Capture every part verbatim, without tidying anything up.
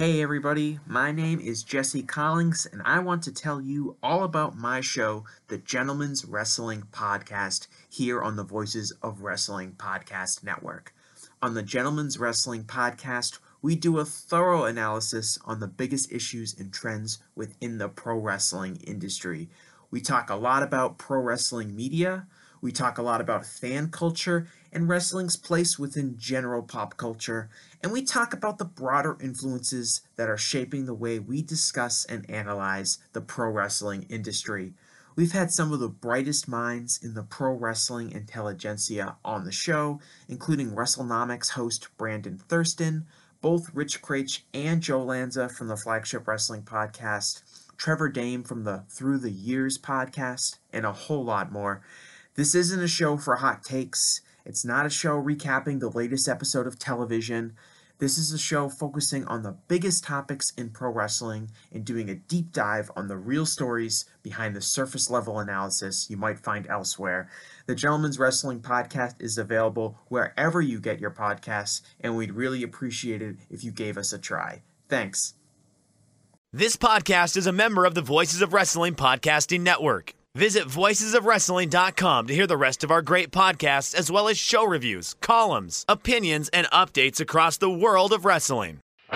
Hey everybody, my name is Jesse Collins, and I want to tell you all about my show, the Gentleman's Wrestling Podcast, here on the Voices of Wrestling Podcast Network. On the Gentleman's Wrestling Podcast, we do a thorough analysis on the biggest issues and trends within the pro wrestling industry. We talk a lot about pro wrestling media, we talk a lot about fan culture and wrestling's place within general pop culture, and we talk about the broader influences that are shaping the way we discuss and analyze the pro wrestling industry. We've had some of the brightest minds in the pro wrestling intelligentsia on the show, including WrestleNomics host Brandon Thurston, both Rich Craich and Joe Lanza from the Flagship Wrestling Podcast, Trevor Dame from the Through the Years podcast, and a whole lot more. This isn't a show for hot takes. It's not a show recapping the latest episode of television. This is a show focusing on the biggest topics in pro wrestling and doing a deep dive on the real stories behind the surface level analysis you might find elsewhere. The Gentleman's Wrestling Podcast is available wherever you get your podcasts, and we'd really appreciate it if you gave us a try. Thanks. This podcast is a member of the Voices of Wrestling Podcasting Network. Visit voices of wrestling dot com to hear the rest of our great podcasts, as well as show reviews, columns, opinions, and updates across the world of wrestling.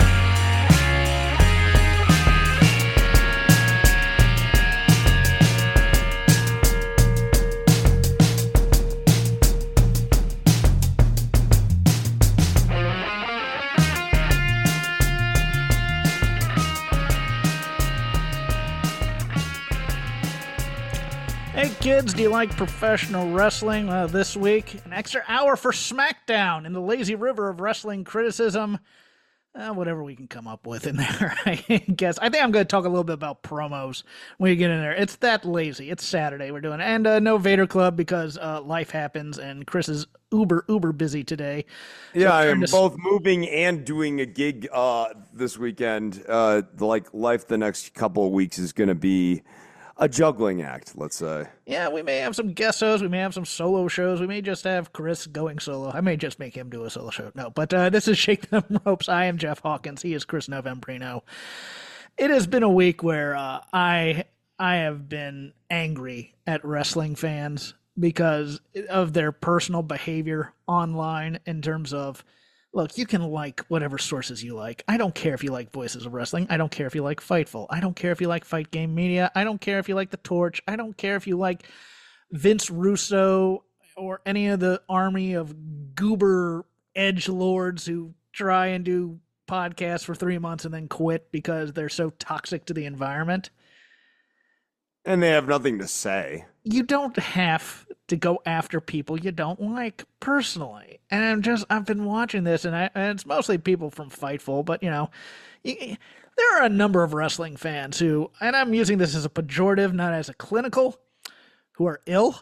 Hey kids, do you like professional wrestling? Uh, this week, an extra hour for SmackDown in the lazy river of wrestling criticism. Uh, whatever we can come up with in there, I guess. I think I'm going to talk a little bit about promos when we get in there. It's that lazy. It's Saturday we're doing. And uh, no Vader Club because uh, life happens and Chris is uber, uber busy today. So yeah, I am to... both moving and doing a gig uh, this weekend. Uh, like life the next couple of weeks is going to be a juggling act, let's say. Yeah, we may have some guest shows. We may have some solo shows. We may just have Chris going solo. I may just make him do a solo show. No, but uh, this is Shake Them Ropes. I am Jeff Hawkins. He is Chris Novembrino. It has been a week where uh, I I have been angry at wrestling fans because of their personal behavior online in terms of, look, you can like whatever sources you like. I don't care if you like Voices of Wrestling. I don't care if you like Fightful. I don't care if you like Fight Game Media. I don't care if you like The Torch. I don't care if you like Vince Russo or any of the army of goober edgelords who try and do podcasts for three months and then quit because they're so toxic to the environment. And they have nothing to say. You don't have to go after people you don't like personally. And I'm just, I've been watching this, and, I, and it's mostly people from Fightful, but, you know, you, there are a number of wrestling fans who, and I'm using this as a pejorative, not as a clinical, who are ill.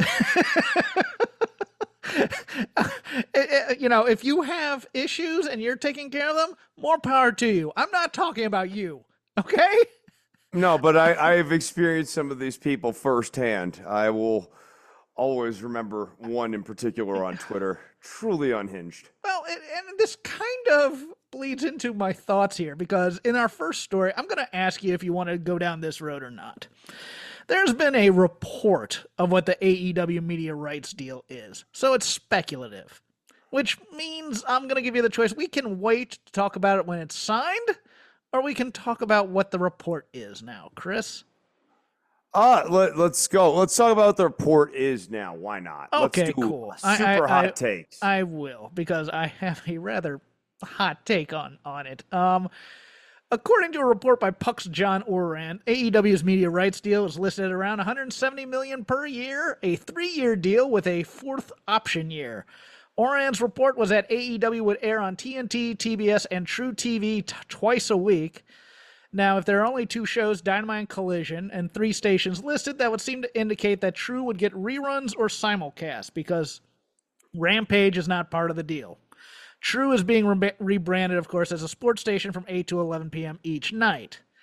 You know, if you have issues and you're taking care of them, more power to you. I'm not talking about you, okay? No, but I, I've experienced some of these people firsthand. I will always remember one in particular on Twitter, truly unhinged. Well, and, and this kind of bleeds into my thoughts here, because in our first story, I'm going to ask you if you want to go down this road or not. There's been a report of what the A E W media rights deal is, so it's speculative, which means I'm going to give you the choice. We can wait to talk about it when it's signed, or we can talk about what the report is now. Chris? Uh, let, let's go. Let's talk about what the report is now. Why not? Okay, let's do cool. Super I, I, hot I, takes. I will, because I have a rather hot take on, on it. Um, according to a report by Puck's John Oran, A E W's media rights deal is listed at around one hundred seventy million dollars per year, a three-year deal with a fourth option year. Oran's report was that A E W would air on T N T, T B S, and True T V t- twice a week. Now, if there are only two shows, Dynamite and Collision, and three stations listed, that would seem to indicate that True would get reruns or simulcast, because Rampage is not part of the deal. True is being re- rebranded, of course, as a sports station from eight to eleven p.m. each night.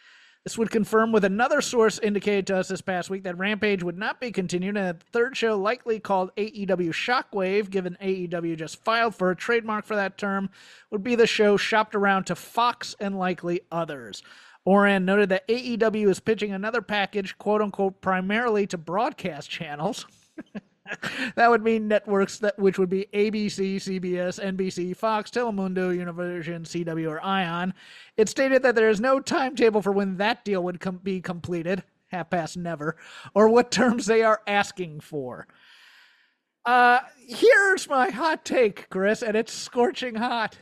This would confirm with another source indicated to us this past week that Rampage would not be continued, and a third show, likely called A E W Shockwave, given A E W just filed for a trademark for that term, would be the show shopped around to Fox and likely others. Oran noted that A E W is pitching another package, quote-unquote, primarily to broadcast channels. That would mean networks that which would be A B C, C B S, N B C, Fox, Telemundo, Univision, C W, or Ion. It stated that there is no timetable for when that deal would com- be completed, half past never, or what terms they are asking for. Uh, here's my hot take, Chris, and it's scorching hot.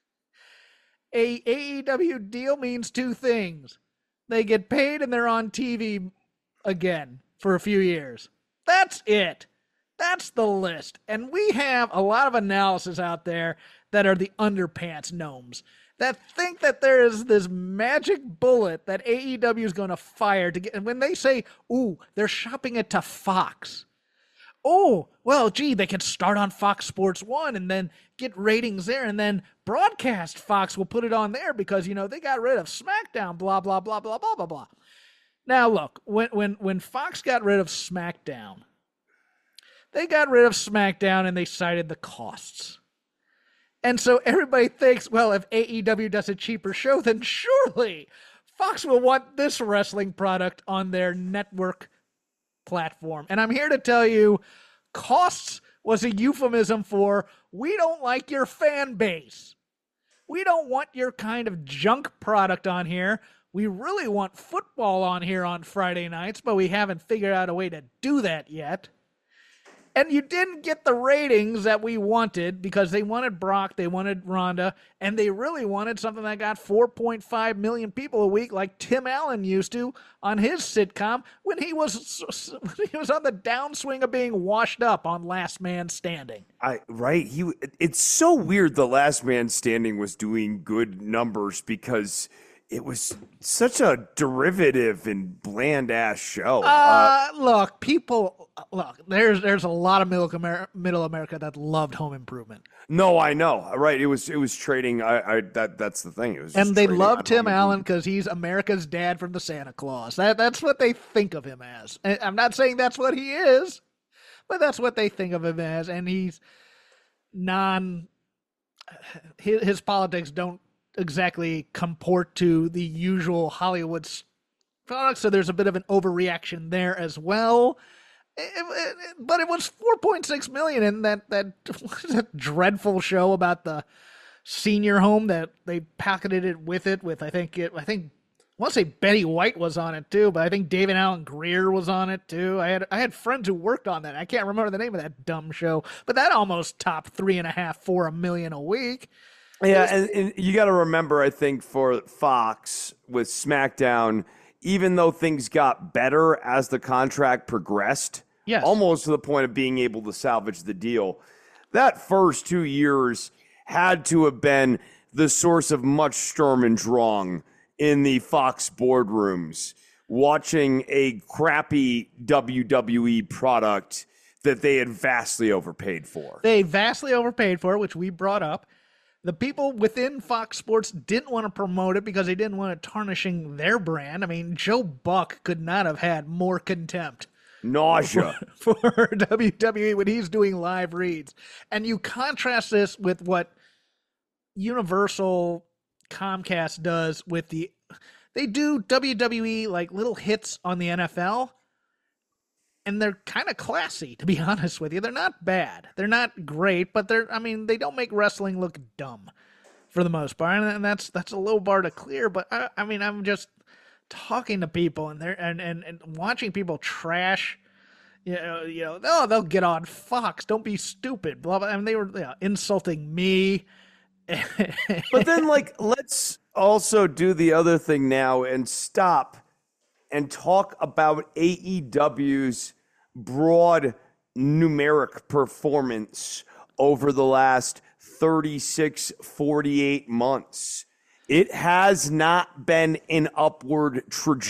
A AEW deal means two things. They get paid and they're on T V again for a few years. That's it. That's the list. And we have a lot of analysis out there that are the underpants gnomes that think that there is this magic bullet that A E W is going to fire to get. And when they say, ooh, they're shopping it to Fox. Oh, well, gee, they can start on Fox Sports one and then get ratings there, and then broadcast Fox will put it on there because, you know, they got rid of SmackDown, blah, blah, blah, blah, blah, blah, blah. Now, look, when when when Fox got rid of SmackDown, they got rid of SmackDown and they cited the costs. And so everybody thinks, well, if A E W does a cheaper show, then surely Fox will want this wrestling product on their network platform. And I'm here to tell you, costs was a euphemism for we don't like your fan base. We don't want your kind of junk product on here. We really want football on here on Friday nights, but we haven't figured out a way to do that yet. And you didn't get the ratings that we wanted because they wanted Brock, they wanted Ronda, and they really wanted something that got four point five million people a week like Tim Allen used to on his sitcom when he was when he was on the downswing of being washed up on Last Man Standing. I right, he it's so weird the Last Man Standing was doing good numbers because it was such a derivative and bland ass show. Uh, uh, look, people, look. There's there's a lot of middle America, middle America that loved Home Improvement. No, I know. Right, it was it was trading. I, I that that's the thing. It was, and they love Tim Allen because he's America's dad from the Santa Claus. That that's what they think of him as. And I'm not saying that's what he is, but that's what they think of him as. And he's non. His, his politics don't exactly comport to the usual Hollywood products, so there's a bit of an overreaction there as well. It, it, it, but it was four point six million in that that, that dreadful show about the senior home that they pocketed it with it with I think it I think I want to say Betty White was on it too, but I think David Allen Greer was on it too. I had I had friends who worked on that. I can't remember the name of that dumb show, but that almost topped three and a half, four a million a week. Yeah, and, and you got to remember, I think, for Fox with SmackDown, even though things got better as the contract progressed, yes, almost to the point of being able to salvage the deal, that first two years had to have been the source of much Sturm und Drang in the Fox boardrooms, watching a crappy W W E product that they had vastly overpaid for. They vastly overpaid for it, which we brought up. The people within Fox Sports didn't want to promote it because they didn't want it tarnishing their brand. I mean, Joe Buck could not have had more contempt. Nausea. For, for W W E when he's doing live reads. And you contrast this with what Universal Comcast does with the... They do W W E like little hits on the N F L. And they're kind of classy, to be honest with you. They're not bad. They're not great, but they're, I mean, they don't make wrestling look dumb for the most part. And that's, that's a low bar to clear. But I, I mean, I'm just talking to people and they're, and, and, and watching people trash, you know, you know, oh, they'll get on Fox. Don't be stupid. Blah, blah. I mean, they were you know, insulting me. But then like, let's also do the other thing now and stop and talk about A E W's broad numeric performance over the last thirty-six, forty-eight months. It has not been an upward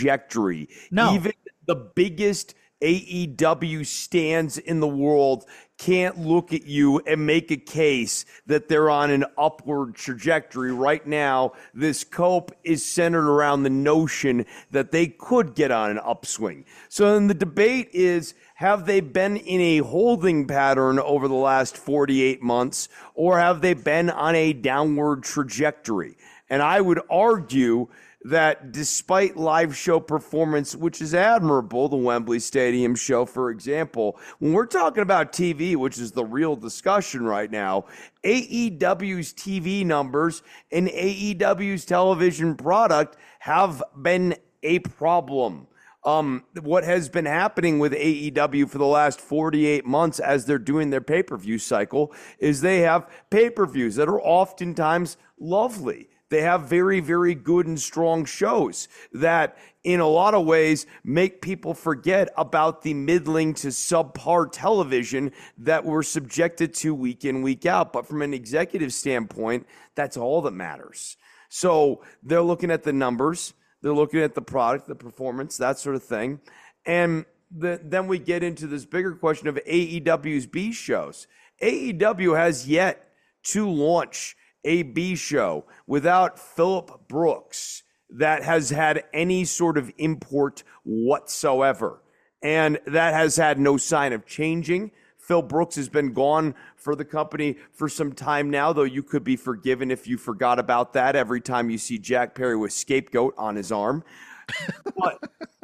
trajectory. No. Even the biggest A E W stands in the world can't look at you and make a case that they're on an upward trajectory. Right now, this cope is centered around the notion that they could get on an upswing. So then the debate is, have they been in a holding pattern over the last forty-eight months, or have they been on a downward trajectory? And I would argue that despite live show performance, which is admirable, the Wembley Stadium show, for example, when we're talking about T V, which is the real discussion right now, A E W's T V numbers and A E W's television product have been a problem. Um, what has been happening with A E W for the last forty-eight months as they're doing their pay-per-view cycle is they have pay-per-views that are oftentimes lovely. They have very, very good and strong shows that in a lot of ways make people forget about the middling to subpar television that we're subjected to week in, week out. But from an executive standpoint, that's all that matters. So they're looking at the numbers, they're looking at the product, the performance, that sort of thing. And the, then we get into this bigger question of A E W's B shows. A E W has yet to launch a B show without Phillip Brooks that has had any sort of import whatsoever. And that has had no sign of changing. Phil Brooks has been gone for the company for some time now, though you could be forgiven if you forgot about that every time you see Jack Perry with Scapegoat on his arm. But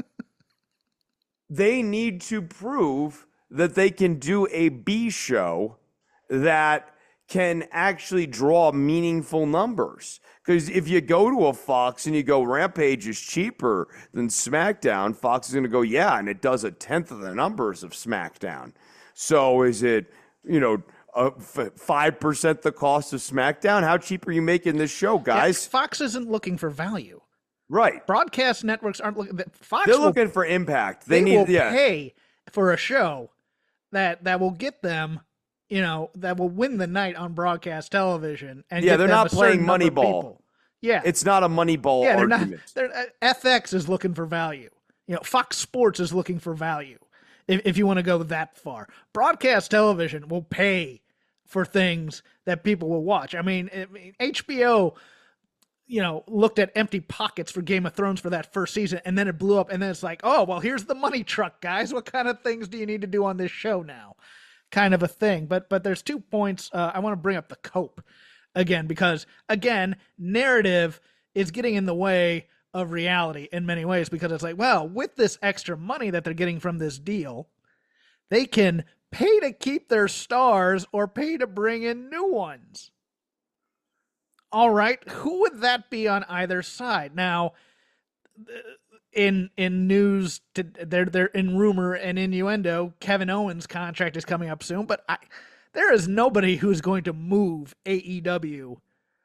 they need to prove that they can do a B show that can actually draw meaningful numbers. Because if you go to a Fox and you go, Rampage is cheaper than SmackDown, Fox is going to go, yeah, and it does a tenth of the numbers of SmackDown. So is it, you know, uh, f- five percent the cost of SmackDown? How cheap are you making this show, guys? Yeah, Fox isn't looking for value. Right. Broadcast networks aren't looking. Fox They're will, looking for impact. They, they need will yeah. pay for a show that that will get them, you know, that will win the night on broadcast television. And yeah, get they're them not a playing certain number of Moneyball. people. Yeah, It's not a Moneyball yeah, they're argument. not. They're, uh, F X is looking for value. You know, Fox Sports is looking for value. If if you want to go that far, broadcast television will pay for things that people will watch. I mean, I mean H B O, you know, looked at empty pockets for Game of Thrones for that first season, and then it blew up, and then it's like, oh, well, here's the money truck, guys. What kind of things do you need to do on this show now? Kind of a thing. But but there's two points. Uh, I want to bring up the cope again, because, again, narrative is getting in the way of reality in many ways, because it's like, well, with this extra money that they're getting from this deal, they can pay to keep their stars or pay to bring in new ones. All right, who would that be on either side? Now, in in news, to, they're they're in rumor and innuendo, Kevin Owens' contract is coming up soon, but I, there is nobody who's going to move A E W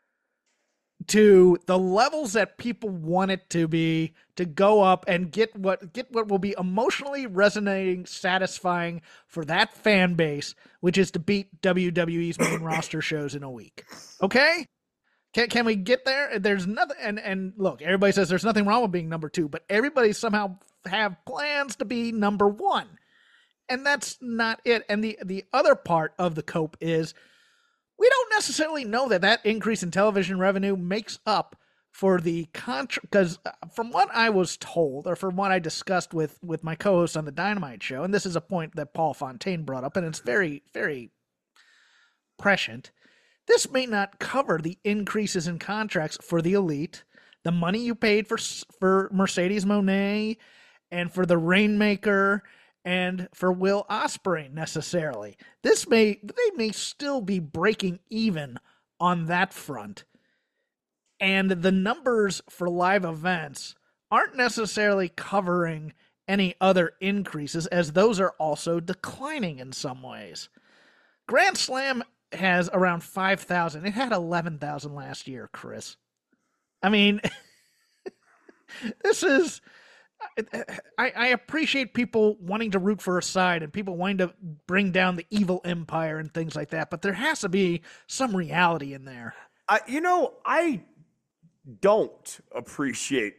to the levels that people want it to be, to go up and get what get what will be emotionally resonating, satisfying for that fan base, which is to beat W W E's main roster shows in a week. Okay? Can, can we get there? There's nothing, and, and look, everybody says there's nothing wrong with being number two, but everybody somehow have plans to be number one. And that's not it. And the, the other part of the cope is we don't necessarily know that that increase in television revenue makes up for the contract, because from what I was told, or from what I discussed with, with my co-host on the Dynamite show, and this is a point that Paul Fontaine brought up, and it's very, very prescient, this may not cover the increases in contracts for the Elite, the money you paid for for Mercedes Moné, and for the Rainmaker, and for Will Ospreay necessarily. This may they may still be breaking even on that front. And the numbers for live events aren't necessarily covering any other increases, as those are also declining in some ways. Grand Slam has around five thousand. It had eleven thousand last year, Chris. I mean, this is... I, I appreciate people wanting to root for a side and people wanting to bring down the evil empire and things like that, but there has to be some reality in there. I, you know, I don't appreciate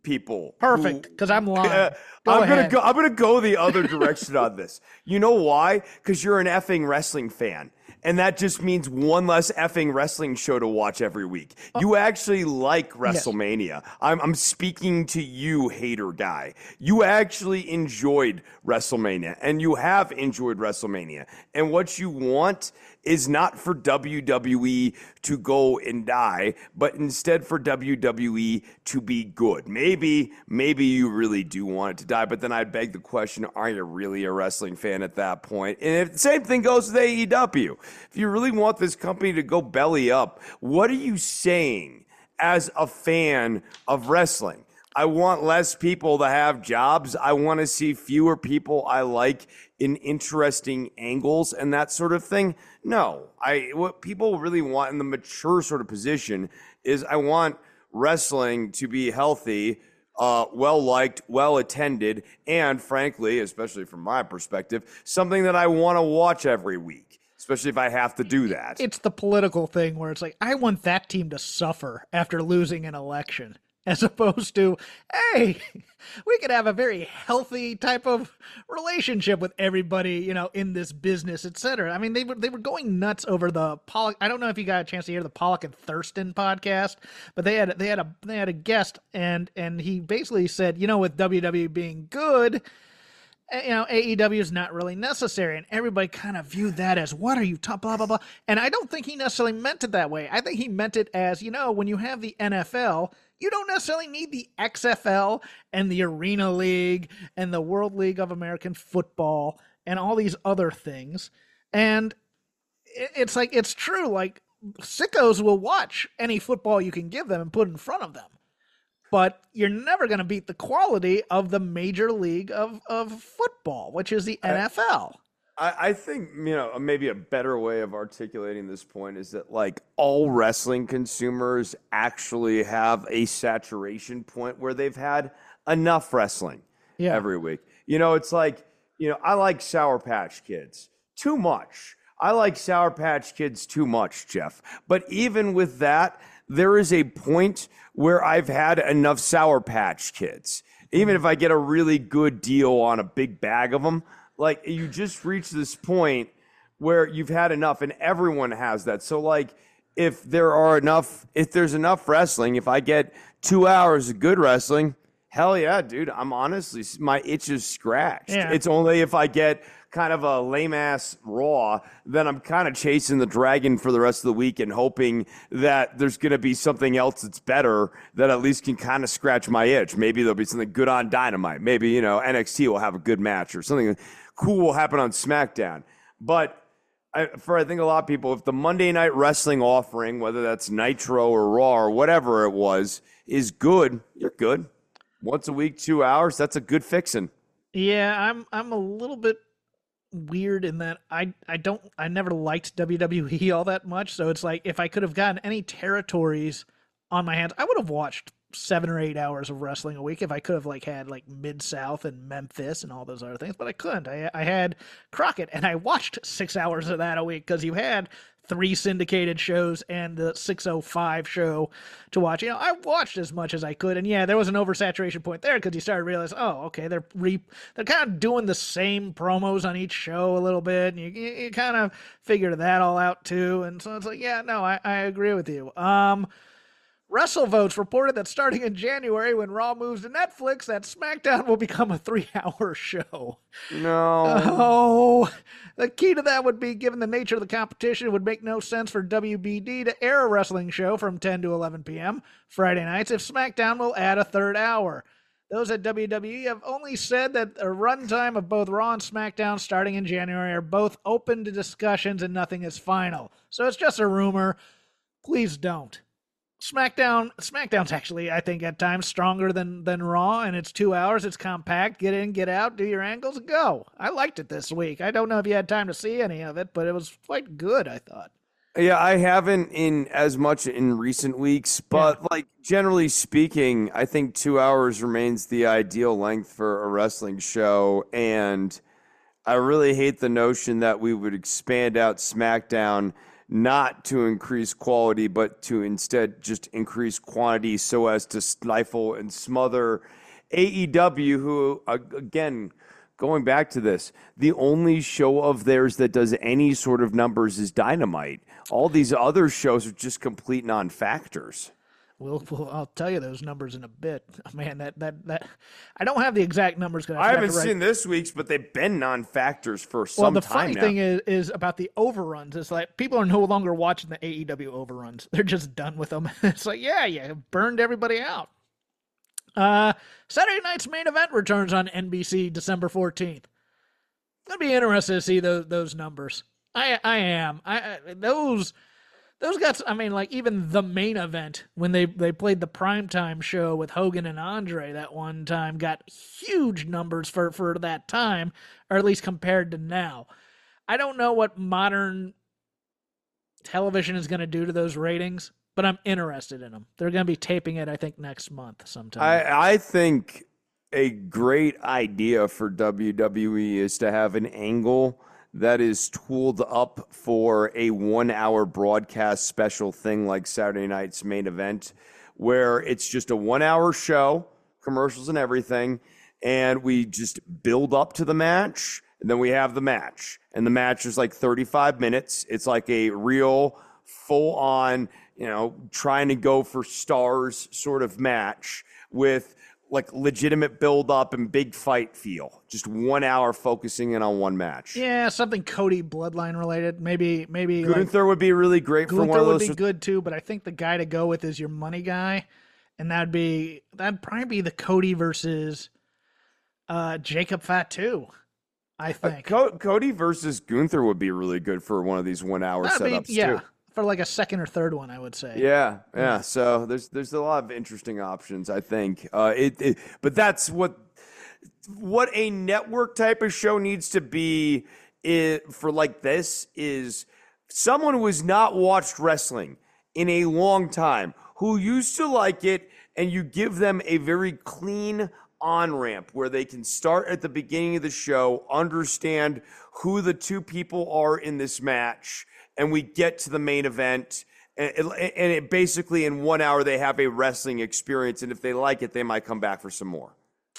people. Perfect, because I'm lying. Uh, Go I'm ahead. gonna go. I'm gonna go the other direction on this. You know why? Because you're an effing wrestling fan, and that just means one less effing wrestling show to watch every week. Oh. You actually like WrestleMania. I'm, I'm speaking to you, hater guy. You actually enjoyed WrestleMania, and you have enjoyed WrestleMania. And what you want is not for W W E to go and die, but instead for W W E to be good. Maybe, maybe you really do want it to die, but then I'd beg the question, are you really a wrestling fan at that point? And if the same thing goes with A E W. If you really want this company to go belly up, what are you saying as a fan of wrestling? I want less people to have jobs. I want to see fewer people I like in interesting angles and that sort of thing. No, I what people really want in the mature sort of position is I want wrestling to be healthy, uh, well-liked, well-attended, and frankly, especially from my perspective, something that I want to watch every week, especially if I have to do that. It's the political thing where it's like, I want that team to suffer after losing an election, as opposed to, hey, we could have a very healthy type of relationship with everybody, you know, in this business, et cetera. I mean, they were they were going nuts over the Pollock. I don't know if you got a chance to hear the Pollock and Thurston podcast, but they had they had a they had a guest, and and he basically said, you know, with W W E being good, you know, A E W is not really necessary, and everybody kind of viewed that as, what are you talking, blah, blah, blah. And I don't think he necessarily meant it that way. I think he meant it as, you know, when you have the N F L, you don't necessarily need the X F L and the Arena League and the World League of American Football and all these other things. And it's like, it's true, like, sickos will watch any football you can give them and put in front of them. But you're never going to beat the quality of the major league of, of football, which is the N F L. I, I think, you know, maybe a better way of articulating this point is that, like, all wrestling consumers actually have a saturation point where they've had enough wrestling Yeah. every week. You know, it's like, you know, I like Sour Patch Kids too much. I like Sour Patch Kids too much, Jeff. But even with that, there is a point where I've had enough Sour Patch Kids. Even if I get a really good deal on a big bag of them, like, you just reach this point where you've had enough, and everyone has that. So, like, if there are enough, if there's enough wrestling, if I get two hours of good wrestling, hell yeah, dude, I'm honestly, my itch is scratched. Yeah. It's only if I get kind of a lame-ass Raw, then I'm kind of chasing the dragon for the rest of the week and hoping that there's going to be something else that's better that at least can kind of scratch my itch. Maybe there'll be something good on Dynamite. Maybe, you know, N X T will have a good match or something cool will happen on SmackDown. But I, for I think a lot of people, if the Monday Night Wrestling offering, whether that's Nitro or Raw or whatever it was, is good, you're good. Once a week, two hours, that's a good fixin'. Yeah, I'm I'm a little bit weird in that I I don't I never liked W W E all that much, so it's like if I could have gotten any territories on my hands, I would have watched seven or eight hours of wrestling a week if I could have like had like Mid-South and Memphis and all those other things, but I couldn't. I I had Crockett, and I watched six hours of that a week because you had three syndicated shows and the six oh five show to watch. You know, I watched as much as I could, and yeah, there was an oversaturation point there because you started realizing, oh, okay, they're re they're kind of doing the same promos on each show a little bit, and you you, you kind of figured that all out too, and so it's like, yeah, no, I, I agree with you. Um, WrestleVotes reported that starting in January, when Raw moves to Netflix, that SmackDown will become a three-hour show. No. Oh, the key to that would be, given the nature of the competition, it would make no sense for W B D to air a wrestling show from ten to eleven p.m. Friday nights if SmackDown will add a third hour. Those at W W E have only said that a runtime of both Raw and SmackDown starting in January are both open to discussions and nothing is final. So it's just a rumor. Please don't. SmackDown, SmackDown's actually, I think, at times stronger than than Raw, and it's two hours. It's compact. Get in, get out, do your angles, and go. I liked it this week. I don't know if you had time to see any of it, but it was quite good, I thought. Yeah, I haven't in as much in recent weeks, but Yeah. like generally speaking, I think two hours remains the ideal length for a wrestling show, and I really hate the notion that we would expand out SmackDown not to increase quality, but to instead just increase quantity so as to stifle and smother A E W, who, again, going back to this, the only show of theirs that does any sort of numbers is Dynamite. All these other shows are just complete non-factors. We'll, we'll, I'll tell you those numbers in a bit. Man, that that that I don't have the exact numbers. I, I haven't seen this week's, but they've been non-factors for some time now. Well, the funny thing is, is about the overruns. It's like people are no longer watching the A E W overruns. They're just done with them. It's like, yeah, yeah, burned everybody out. Uh, Saturday night's main event returns on N B C December fourteenth. I'd be interested to see those those numbers. I I am. I, I those those guys. I mean, like even the main event when they they played the primetime show with Hogan and Andre that one time got huge numbers for for that time, or at least compared to now. I don't know what modern television is going to do to those ratings, but I'm interested in them. They're going to be taping it, I think, next month sometime. I, I think a great idea for W W E is to have an angle that is tooled up for a one-hour broadcast special thing like Saturday night's main event, where it's just a one-hour show, commercials and everything, and we just build up to the match, and then we have the match. And the match is like thirty-five minutes. It's like a real full-on, you know, trying to go for stars sort of match with like legitimate build up and big fight feel. Just one hour focusing in on one match. Yeah, something Cody Bloodline related. Maybe, maybe Gunther like, would be really great Gunther for one of those. Gunther would be good too, but I think the guy to go with is your money guy, and that'd be that'd probably be the Cody versus uh, Jacob Fatu. I think uh, Co- Cody versus Gunther would be really good for one of these one hour that'd setups be, yeah. too. For like a second or third one, I would say. Yeah, yeah. So there's there's a lot of interesting options, I think. Uh, it, it but that's what what a network type of show needs to be it, for like this is someone who has not watched wrestling in a long time, who used to like it, and you give them a very clean on-ramp where they can start at the beginning of the show, understand who the two people are in this match, and we get to the main event, and it, and it basically in one hour they have a wrestling experience, and if they like it, they might come back for some more.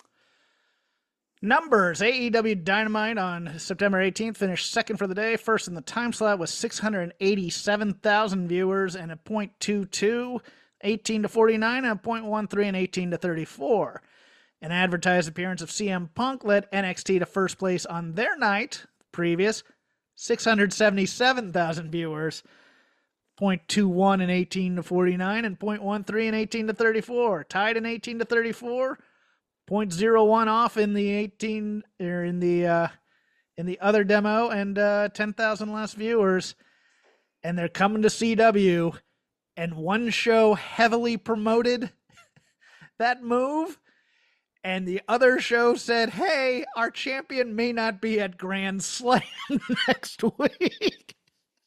Numbers. A E W Dynamite on September eighteenth finished second for the day. First in the time slot with six hundred eighty-seven thousand viewers and a point two two, eighteen to forty-nine, and a point one three, and eighteen to thirty-four. An advertised appearance of C M Punk led N X T to first place on their night previous. six hundred seventy-seven thousand viewers, point two one and eighteen to forty-nine, and point one three and eighteen to thirty-four. Tied in eighteen to thirty-four, point zero one off in the eighteen or in the uh, in the other demo, and uh, ten thousand less viewers. And they're coming to C W, and one show heavily promoted that move. And the other show said, hey, our champion may not be at Grand Slam next week.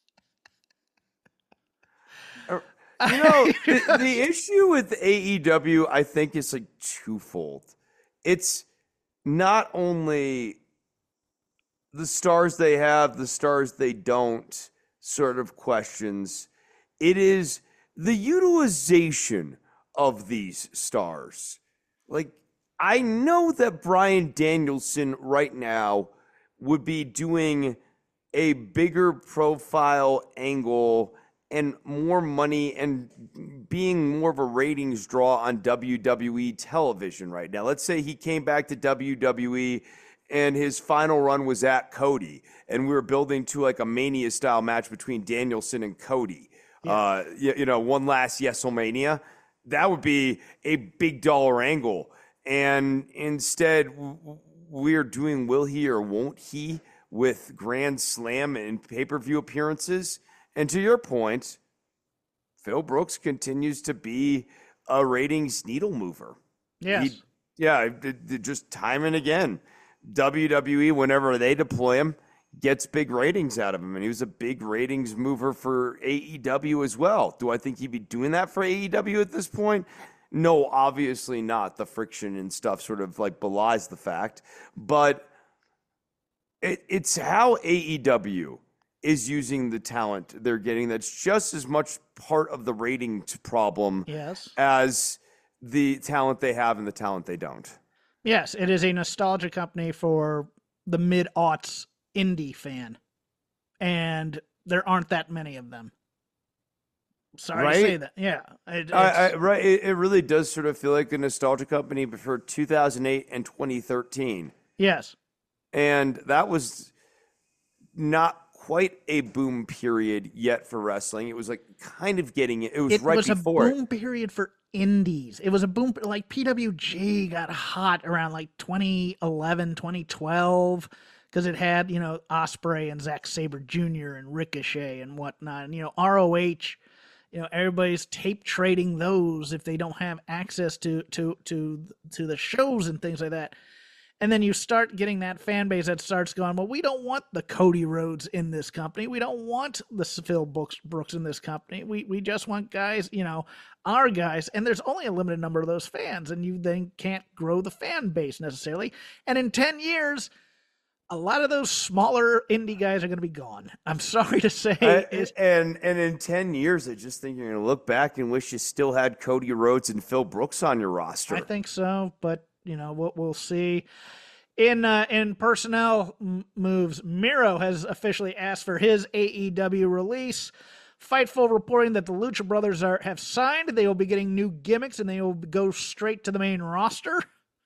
You know, the, the issue with A E W, I think, is like twofold. It's not only the stars they have, the stars they don't sort of questions. It is the utilization of these stars. Like, I know that Bryan Danielson right now would be doing a bigger profile angle and more money and being more of a ratings draw on W W E television right now. Let's say he came back to W W E and his final run was at Cody, and we were building to like a Mania style match between Danielson and Cody. Yeah. Uh, you, you know, one last Yeselmania. That would be a big dollar angle. And instead, we're doing will he or won't he with Grand Slam and pay-per-view appearances. And to your point, Phil Brooks continues to be a ratings needle mover. Yes. He, yeah, just time and again. W W E, whenever they deploy him, gets big ratings out of him. And he was a big ratings mover for A E W as well. Do I think he'd be doing that for A E W at this point? No, obviously not. The friction and stuff sort of like belies the fact. But it, it's how A E W is using the talent they're getting. That's just as much part of the ratings problem yes. as the talent they have and the talent they don't. Yes, it is a nostalgia company for the mid-aughts indie fan. And there aren't that many of them. Sorry right? to say that. Yeah. It, I, I, right. It, it really does sort of feel like a nostalgia company for two thousand eight and twenty thirteen. Yes. And that was not quite a boom period yet for wrestling. It was like kind of getting it. It was it right was before a boom it. period for indies. It was a boom, like P W G got hot around like twenty eleven, twenty twelve. Because it had, you know, Ospreay and Zack Sabre Junior and Ricochet and whatnot. And, you know, R O H, you know, everybody's tape trading those if they don't have access to to to to the shows and things like that. And then you start getting that fan base that starts going, well, we don't want the Cody Rhodes in this company. We don't want the Phil Brooks in this company. We we just want guys, you know, our guys. And there's only a limited number of those fans. And you then can't grow the fan base necessarily. And in ten years... a lot of those smaller indie guys are going to be gone. I'm sorry to say. I, and and in ten years, I just think you're going to look back and wish you still had Cody Rhodes and Phil Brooks on your roster. I think so, but you know we'll, we'll see. In uh, in personnel m- moves, Miro has officially asked for his A E W release. Fightful reporting that the Lucha Brothers are have signed. They will be getting new gimmicks and they will go straight to the main roster.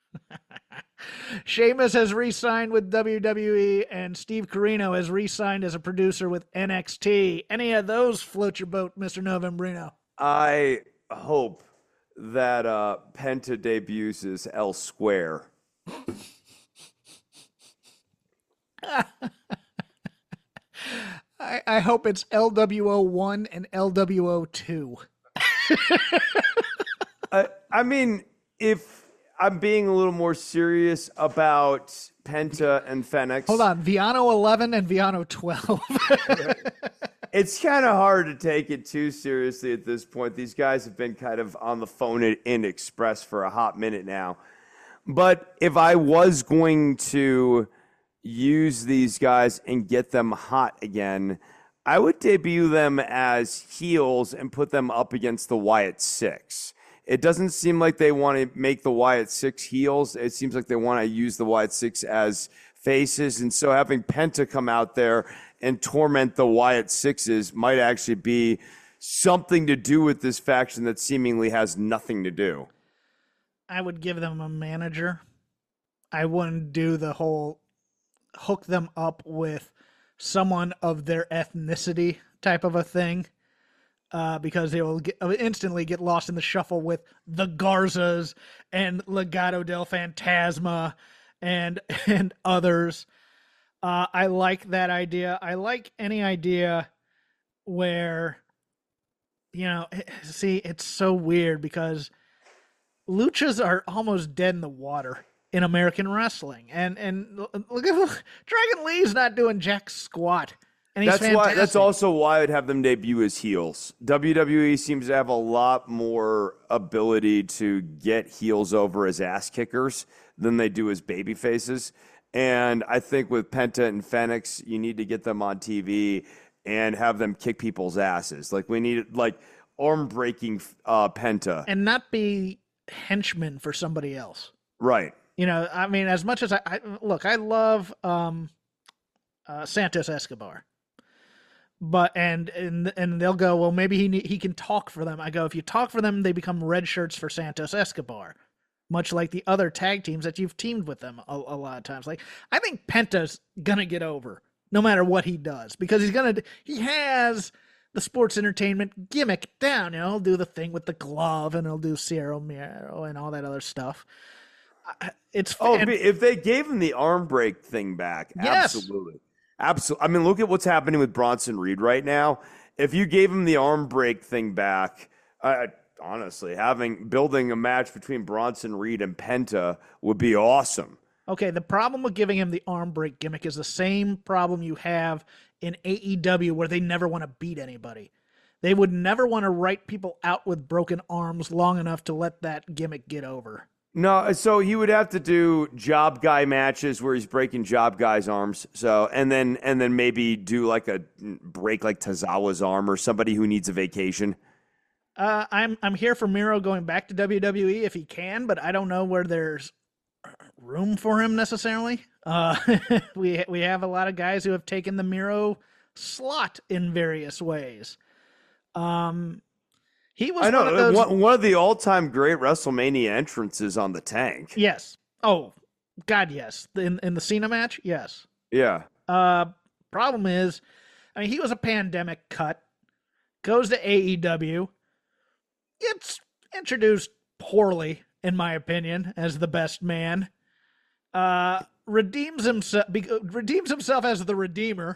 Sheamus has re-signed with W W E and Steve Corino has re-signed as a producer with N X T. Any of those float your boat, Mister Novembrino? I hope that uh, Penta debuts as L Square. I, I hope it's L W O one and L W O two. I, I mean, if I'm being a little more serious about Penta and Fenix. Hold on, Viano eleven and Viano twelve. It's kind of hard to take it too seriously at this point. These guys have been kind of on the phone at in Express for a hot minute now. But if I was going to use these guys and get them hot again, I would debut them as heels and put them up against the Wyatt Six. It doesn't seem like they want to make the Wyatt Six heels. It seems like they want to use the Wyatt Six as faces. And so having Penta come out there and torment the Wyatt Sixes might actually be something to do with this faction that seemingly has nothing to do. I would give them a manager. I wouldn't do the whole hook them up with someone of their ethnicity type of a thing. Uh, because they will get, instantly get lost in the shuffle with the Garzas and Legado del Fantasma and and others. Uh, I like that idea. I like any idea where, you know, see, it's so weird because luchas are almost dead in the water in American wrestling. And, and look at Dragon Lee's not doing jack squat. And he's that's fantastic. why. That's also why I'd have them debut as heels. W W E seems to have a lot more ability to get heels over as ass kickers than they do as baby faces. And I think with Penta and Fenix, you need to get them on T V and have them kick people's asses. Like we need like arm breaking uh, Penta, and not be henchmen for somebody else. Right. You know, I mean, as much as I, I look, I love um, uh, Santos Escobar. But and and and they'll go, well, maybe he he can talk for them. I go, if you talk for them, they become red shirts for Santos Escobar, much like the other tag teams that you've teamed with them a, a lot of times. Like I think Penta's gonna get over no matter what he does because he's gonna he has the sports entertainment gimmick down. You know, he'll do the thing with the glove and he'll do Cero Miedo and all that other stuff. It's oh, and, if they gave him the arm break thing back, yes. absolutely. Absolutely. I mean, look at what's happening with Bronson Reed right now. If you gave him the arm break thing back, uh, honestly, having building a match between Bronson Reed and Penta would be awesome. Okay, the problem with giving him the arm break gimmick is the same problem you have in A E W where they never want to beat anybody. They would never want to write people out with broken arms long enough to let that gimmick get over. No, so he would have to do job guy matches where he's breaking job guys' arms. So and then and then maybe do like a break like Tozawa's arm or somebody who needs a vacation. Uh, I'm I'm here for Miro going back to W W E if he can, but I don't know where there's room for him necessarily. Uh, we we have a lot of guys who have taken the Miro slot in various ways. Um, he was I know one of those. one, one of the all-time great WrestleMania entrances on the Tank. Yes. Oh, God, yes. In in the Cena match, yes. Yeah. Uh, problem is, I mean, he was a pandemic cut. Goes to A E W. Gets introduced poorly, in my opinion, as the best man. Uh, redeems himself. Redeems himself as the Redeemer.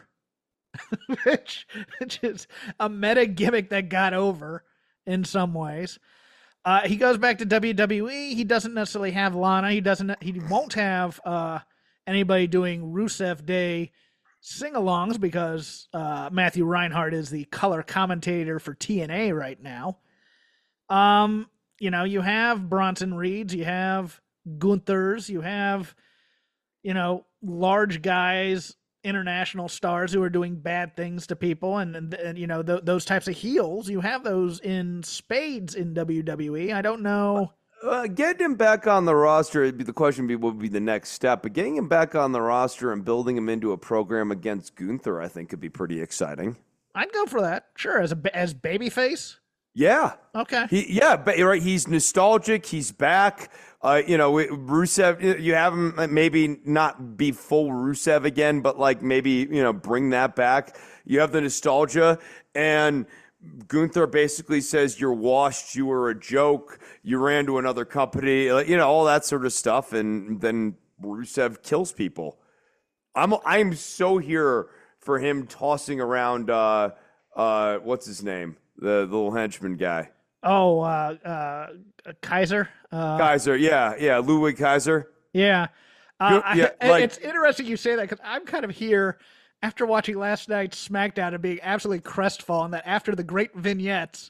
which, which is a meta gimmick that got over in some ways. Uh, he goes back to W W E. He doesn't necessarily have Lana. He doesn't. He won't have uh, anybody doing Rusev Day sing-alongs because uh, Matthew Reinhardt is the color commentator for T N A right now. Um, you know, you have Bronson Reeds, you have Gunther's, you have, you know, large guys, international stars who are doing bad things to people, and, and, and you know, th- those types of heels, you have those in spades in W W E. I don't know. Uh, getting him back on the roster, the question would be, what would be the next step? But getting him back on the roster and building him into a program against Gunther, I think, could be pretty exciting. I'd go for that. Sure, as a as babyface. Yeah. Okay. He, yeah, but right. He's nostalgic. He's back. Uh, you know, Rusev. You have him maybe not be full Rusev again, but like maybe you know bring that back. You have the nostalgia, and Gunther basically says you're washed. You were a joke. You ran to another company. You know all that sort of stuff, and then Rusev kills people. I'm I'm so here for him tossing around. Uh, uh, what's his name? The, the little henchman guy. Oh, uh, uh, Kaiser. Uh, Kaiser, yeah, yeah, Ludwig Kaiser. Yeah. Uh, yeah I, like, it's interesting you say that because I'm kind of here after watching last night's SmackDown and being absolutely crestfallen that after the great vignettes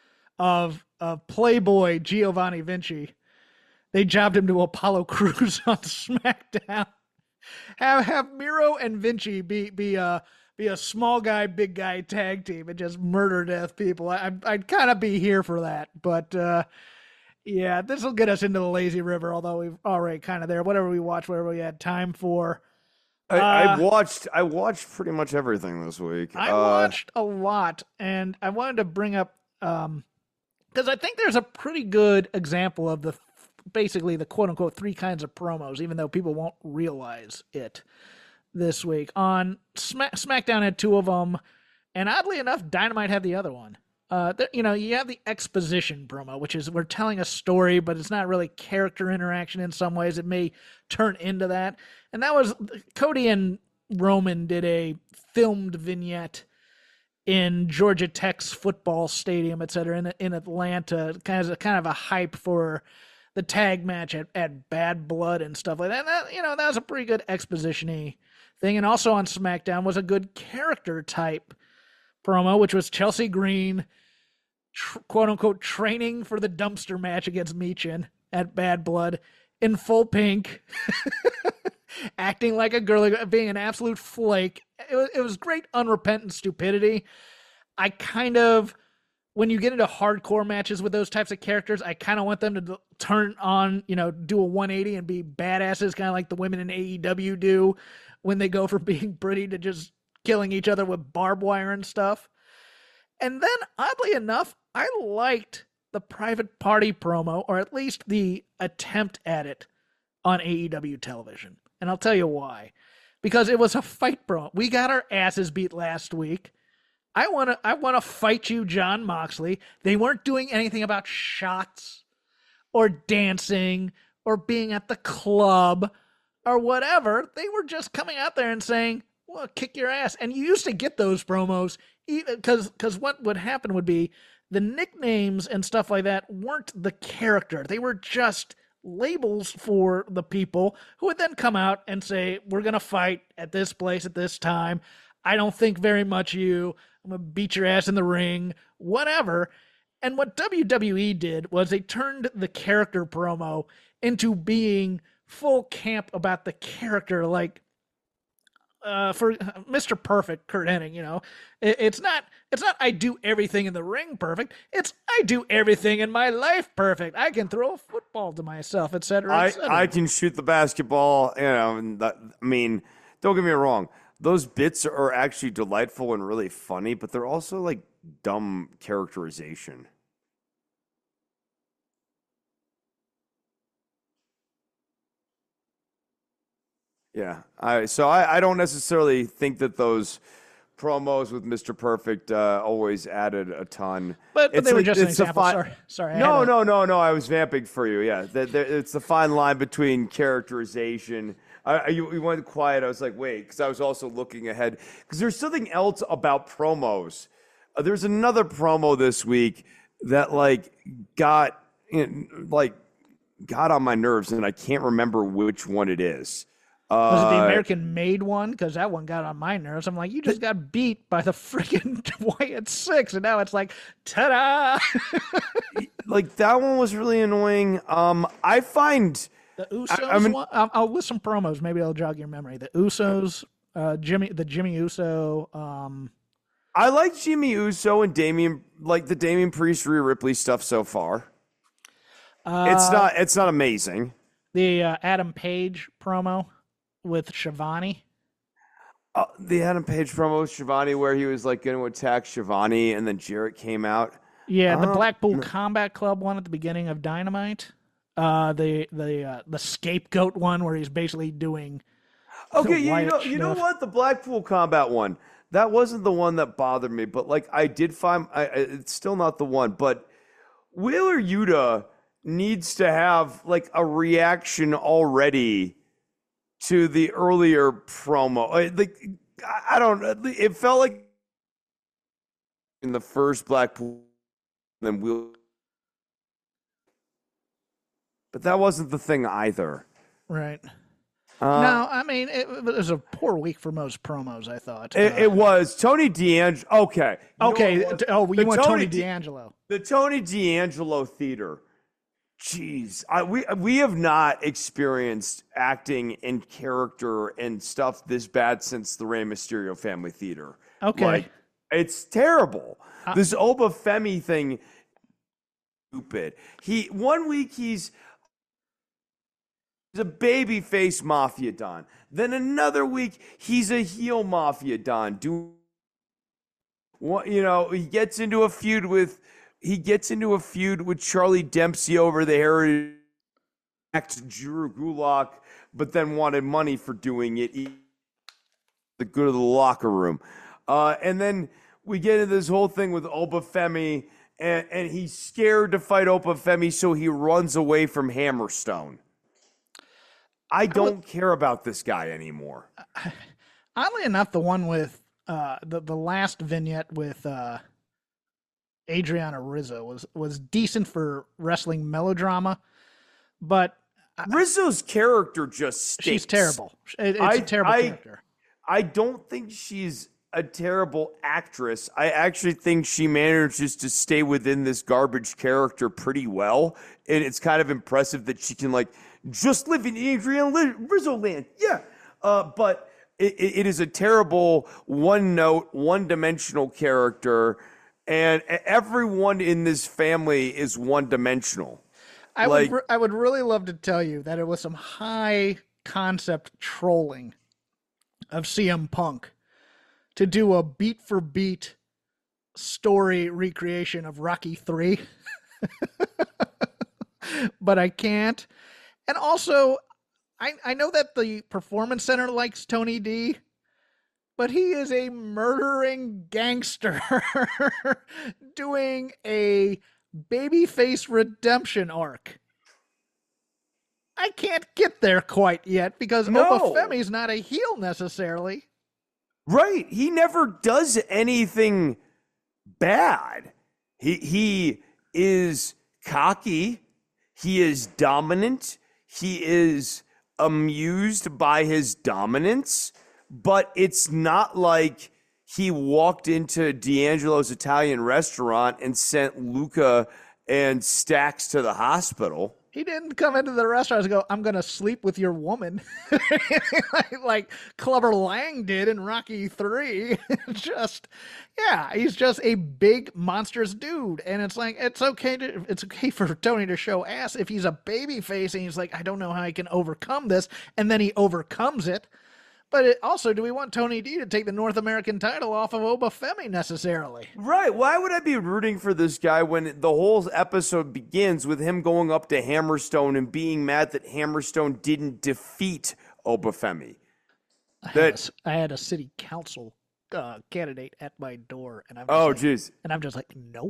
of, of Playboy Giovanni Vinci, they jobbed him to Apollo Crews on SmackDown. Have have Miro and Vinci be be uh be a small guy, big guy tag team and just murder death people. I, I'd kind of be here for that. But, uh, yeah, this will get us into the lazy river, although we've already kind of there. Whatever we watch, whatever we had time for. I, uh, I watched I watched pretty much everything this week. I uh, watched a lot, and I wanted to bring up, um, because I think there's a pretty good example of the, basically the quote-unquote three kinds of promos, even though people won't realize it. This week on Smack, SmackDown had two of them, and oddly enough, Dynamite had the other one. Uh, there, you know, you have the exposition promo, which is we're telling a story, but it's not really character interaction in some ways. It may turn into that, and that was Cody and Roman did a filmed vignette in Georgia Tech's football stadium, et cetera, in in Atlanta, kind of kind of a hype for the tag match at, at Bad Blood and stuff like that. And that, you know, that was a pretty good exposition-y thing. And also on SmackDown was a good character type promo, which was Chelsea Green, tr- quote unquote, training for the dumpster match against Michin at Bad Blood in full pink, acting like a girl, being an absolute flake. It was, it was great unrepentant stupidity. I kind of, when you get into hardcore matches with those types of characters, I kind of want them to turn on, you know, do a one eighty and be badasses, kind of like the women in A E W do when they go from being pretty to just killing each other with barbed wire and stuff. And then, oddly enough, I liked the Private Party promo, or at least the attempt at it on A E W television. And I'll tell you why. Because it was a fight promo. We got our asses beat last week. I want to I want to fight you, Jon Moxley. They weren't doing anything about shots or dancing or being at the club or whatever. They were just coming out there and saying, well, kick your ass. And you used to get those promos because because what would happen would be the nicknames and stuff like that weren't the character. They were just labels for the people who would then come out and say, we're going to fight at this place at this time. I don't think very much of you. I'm going to beat your ass in the ring, whatever. And what W W E did was they turned the character promo into being full camp about the character. Like, uh, for Mister Perfect, Kurt Hennig, you know, it, it's not, it's not, I do everything in the ring perfect. It's, I do everything in my life perfect. I can throw a football to myself, et cetera, et cetera. I, I can shoot the basketball, you know, and that, I mean, don't get me wrong. Those bits are actually delightful and really funny, but they're also like dumb characterization. Yeah, I so I, I don't necessarily think that those promos with Mister Perfect uh, always added a ton. But, but It's they were like- just an it's a example. fi- sorry, sorry. I No, had a- no, no, no. I was vamping for you. Yeah, the, the, it's the fine line between characterization. I, I, you, you went quiet. I was like, wait, because I was also looking ahead. Because there's something else about promos. Uh, there's another promo this week that like got you know, like got on my nerves, and I can't remember which one it is. Was it the Uh, American-made one? Because that one got on my nerves. I'm like, you just got beat by the freaking Wyatt Six, and now it's like, ta-da! like that one was really annoying. Um, I find The Usos I mean- one. I'll, I'll list some promos. Maybe I'll jog your memory. The Usos, uh, Jimmy, the Jimmy Uso. Um, I like Jimmy Uso and Damian, like the Damian Priest, Rhea Ripley stuff so far. uh, It's not, it's not amazing. the uh, Adam Page promo with Shivani. Uh, the Adam Page promo with Shivani, where he was like going to attack Shivani, and then Jarrett came out. Yeah, the Oh, Blackpool Combat Club one at the beginning of Dynamite. Uh, the the uh, the scapegoat one where he's basically doing. Okay, you Wyatt know, you know stuff. what? The Blackpool Combat one, that wasn't the one that bothered me, but like I did find, I, I- it's still not the one. But Wheeler Yuta needs to have like a reaction already to the earlier promo. I- Like I I don't, it felt like in the first Blackpool, then Wheeler, but that wasn't the thing either. Right. Uh, no, I mean it, it was a poor week for most promos. I thought. It, Uh, it was Tony D'Angelo. Okay. You know okay. what it was? t- Oh, you The want Tony D- D'Angelo? The Tony D'Angelo Theater. Jeez, I, we we have not experienced acting and character and stuff this bad since the Rey Mysterio Family Theater. Okay. Like, it's terrible. Uh, this Oba Femi thing, stupid. He one week he's He's a babyface mafia don. Then another week, he's a heel mafia don. Do what you know? He gets into a feud with he gets into a feud with Charlie Dempsey over the heritage act Drew Gulak, but then wanted money for doing it. He, the good of the locker room, uh, and then we get into this whole thing with Oba Femi, and, and he's scared to fight Oba Femi, so he runs away from Hammerstone. I don't care about this guy anymore. Oddly enough, the one with uh, the the last vignette with uh, Adriana Rizzo was was decent for wrestling melodrama, but Rizzo's character just stinks. she's terrible. It- it's I- a terrible I- character. I don't think she's a terrible actress. I actually think she manages to stay within this garbage character pretty well. And it's kind of impressive that she can, like, just live in Adriana Rizzo land. Yeah. Uh, but it, it is a terrible one note, one dimensional character. And everyone in this family is one dimensional. I like- would re- I would really love to tell you that it was some high concept trolling of C M Punk to do a beat for beat story recreation of Rocky three. But I can't. And also, I I know that the Performance Center likes Tony D, but he is a murdering gangster doing a babyface redemption arc. I can't get there quite yet because No. Oba Femi's not a heel necessarily. Right. He never does anything bad. He he is cocky. He is dominant. He is amused by his dominance, but it's not like he walked into D'Angelo's Italian restaurant and sent Luca and Stacks to the hospital. He didn't come into the restaurant and go, I'm going to sleep with your woman. like, like Clubber Lang did in Rocky three. just, yeah, he's just a big, monstrous dude. And it's like, it's okay to, it's okay for Tony to show ass if he's a baby face and he's like, I don't know how I can overcome this. And then he overcomes it. But it, also, do we want Tony D to take the North American title off of Obafemi necessarily? Right. Why would I be rooting for this guy when the whole episode begins with him going up to Hammerstone and being mad that Hammerstone didn't defeat Obafemi? I had, That, a, I had a city council uh, candidate at my door, and I'm just oh, like, jeez. and I'm just like, no.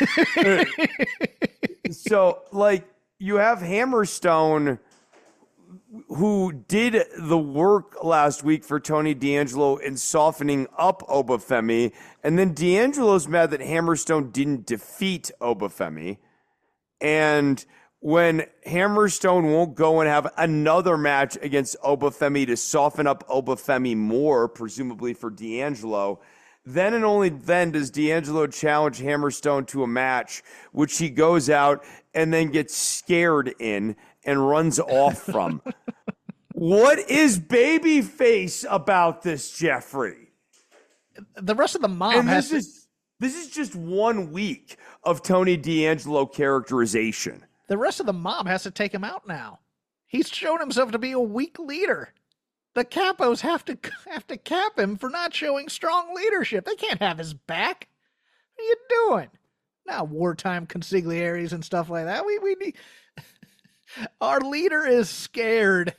So, like, you have Hammerstone, who did the work last week for Tony D'Angelo in softening up Obafemi, and then D'Angelo's mad that Hammerstone didn't defeat Obafemi. And when Hammerstone won't go and have another match against Obafemi to soften up Obafemi more, presumably for D'Angelo, then and only then does D'Angelo challenge Hammerstone to a match, which he goes out and then gets scared in and runs off from. What is babyface about this, Jeffrey? The rest of the mob And has this to, is this is just one week of Tony D'Angelo characterization. the rest of the mob has to take him out now. He's shown himself to be a weak leader. The capos have to have to cap him for not showing strong leadership. They can't have his back. What are you doing? Now wartime consiglieres and stuff like that. We we need our leader is scared.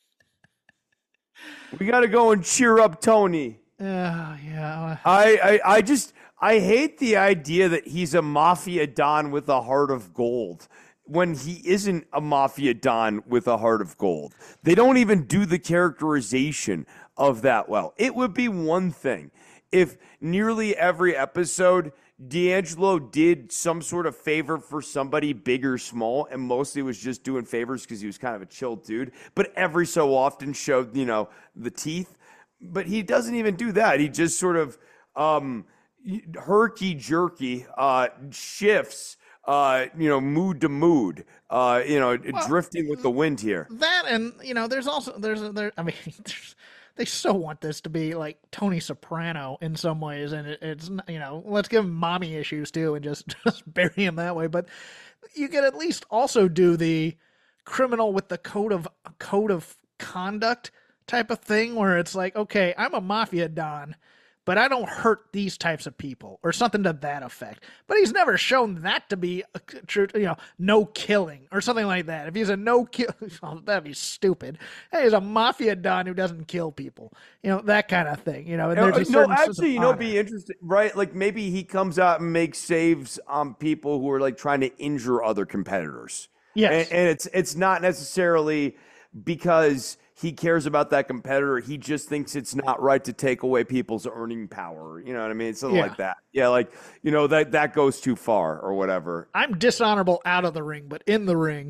We got to go and cheer up Tony. Oh, yeah. I, I I just I hate the idea that he's a mafia don with a heart of gold when he isn't a mafia don with a heart of gold. They don't even do the characterization of that well. It would be one thing if nearly every episode D'Angelo did some sort of favor for somebody big or small, and mostly was just doing favors because he was kind of a chill dude, but every so often showed, you know, the teeth. But he doesn't even do that. He just sort of um, herky-jerky uh, shifts, uh, you know, mood to mood, uh, you know, Well, drifting with the wind here. That and, you know, there's also, there's, there, I mean, there's, they so want this to be like Tony Soprano in some ways, and it, it's, you know, let's give him mommy issues too and just, just bury him that way. But you could at least also do the criminal with the code of code of conduct type of thing where it's like, okay, I'm a mafia don, but I don't hurt these types of people or something to that effect. But he's never shown that to be a true, you know, no killing or something like that. If he's a no kill, oh, that'd be stupid. Hey, he's a mafia don who doesn't kill people, you know, that kind of thing, you know. And No, there's a no certain sense of actually, you know, honor. be interesting, right? Like maybe he comes out and makes saves on people who are like trying to injure other competitors. Yes. And, and it's it's not necessarily because he cares about that competitor. He just thinks it's not right to take away people's earning power. You know what I mean? Something Yeah. like that. Yeah, like, you know, that that goes too far or whatever. I'm dishonorable out of the ring, but in the ring,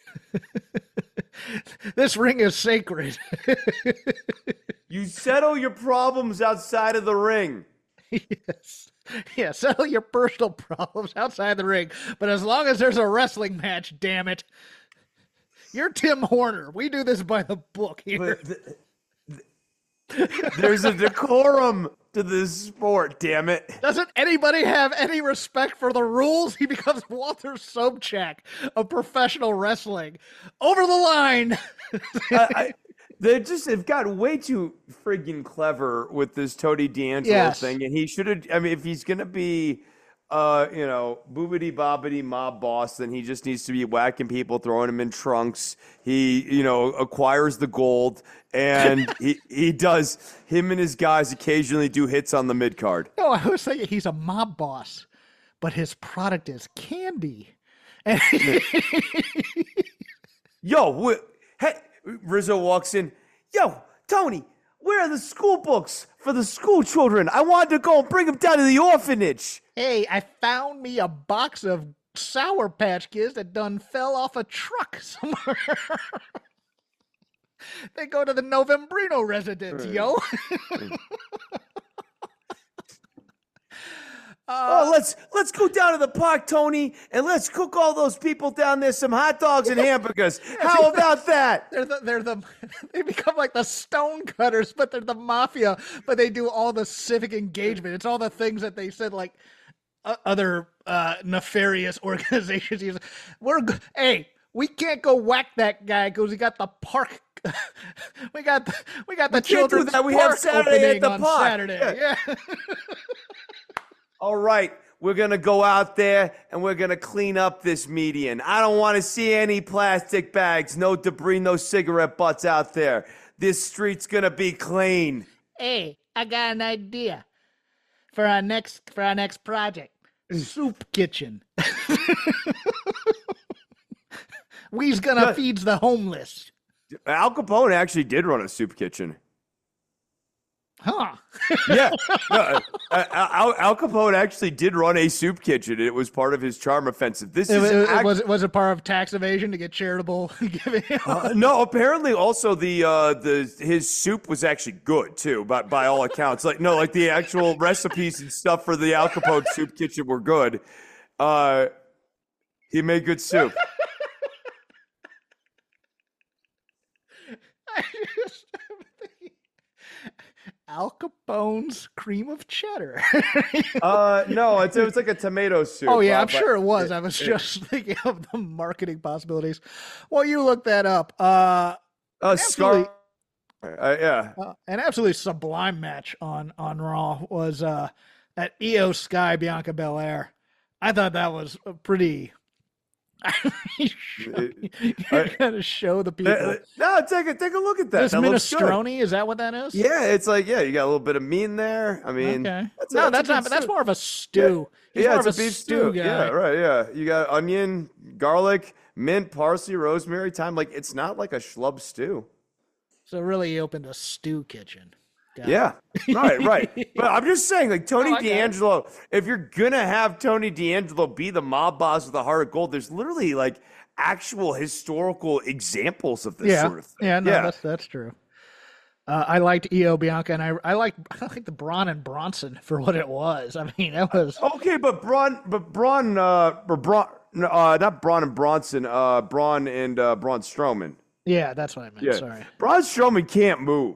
this ring is sacred. You settle your problems outside of the ring. Yes. Yeah, settle your personal problems outside the ring. But as long as there's a wrestling match, damn it. You're Tim Horner. We do this by the book here. But th- th- there's a decorum to this sport, damn it. Doesn't anybody have any respect for the rules? He becomes Walter Sobchak of professional wrestling. Over the line. I, I, they just have gotten way too friggin' clever with this Tony D'Angelo Yes. thing, and he should have. I mean, if he's gonna be, uh, you know, boobity bobbity mob boss, then he just needs to be whacking people, throwing them in trunks. He, you know, acquires the gold, and he he does. Him and his guys occasionally do hits on the mid card. No, I was thinking he's a mob boss, but his product is candy. And Yo, wh- hey, Rizzo walks in. Yo, Tony, where are the school books for the school children? I wanted to go and bring them down to the orphanage. hey, I found me a box of Sour Patch Kids that done fell off a truck somewhere. They go to the Novembrino residence, yo. oh, let's let's go down to the park, Tony, and let's cook all those people down there some hot dogs and hamburgers. How about that? They're the they're the they become like the stone cutters, but they're the mafia. But they do all the civic engagement. It's all the things that they said like uh, other uh, nefarious organizations use. We're g- hey, we can't go whack that guy because we got the park. we got the we got the We can't do children's that. We park have Saturday at opening the on park. Saturday. Yeah. Yeah. All right, we're going to go out there and we're going to clean up this median. I don't want to see any plastic bags, no debris, no cigarette butts out there. This street's going to be clean. Hey, I got an idea for our next for our next project. Soup kitchen. We's gonna Good. feed the homeless. Al Capone actually did run a soup kitchen. Huh. Yeah. No, uh, Al, Al Capone actually did run a soup kitchen. It was part of his charm offensive. This It, is was, it, act- was it was it part of tax evasion to get charitable giving? uh, no, apparently also the uh, the his soup was actually good too, by by all accounts. Like no, like the actual recipes and stuff for the Al Capone soup kitchen were good. Uh, he made good soup. I just am thinking, Al Capone's cream of cheddar. Uh, no, it's, it was like a tomato soup. Oh yeah, uh, I'm but- sure it was. I was just thinking of the marketing possibilities. Well, you look that up. Uh, Uh, absolutely- scar. Uh, yeah. uh, an absolutely sublime match on on Raw was uh, at Io Sky Bianca Belair. I thought that was a pretty. You're gonna show the people. Uh, No, take a take a look at that. This That looks good. minestrone, is that what that is? Yeah, it's like yeah, you got a little bit of meat in there. I mean, Okay. that's a- no, that's a that's good not. That's soup. more of a stew. He's yeah, more it's of a beef stew. guy. Yeah, right. Yeah, you got onion, garlic, mint, parsley, rosemary, thyme. Like it's not like a schlub stew. So really, he opened a stew kitchen. Got it. Yeah, right, right. But I'm just saying, like Tony Oh, I got it. D'Angelo, if you're gonna have Tony D'Angelo be the mob boss with a heart of gold, there's literally like actual historical examples of this yeah, sort of thing. yeah, no, that's that's true. Uh, I liked Io Bianca, and I I like I like the Braun and Bronson for what it was. I mean, that was Okay, but Braun, but Braun, uh, or Braun, no, uh, not Braun and Bronson, uh, Braun and uh, Braun Strowman. yeah, that's what I meant. Yeah, Sorry. Braun Strowman can't move.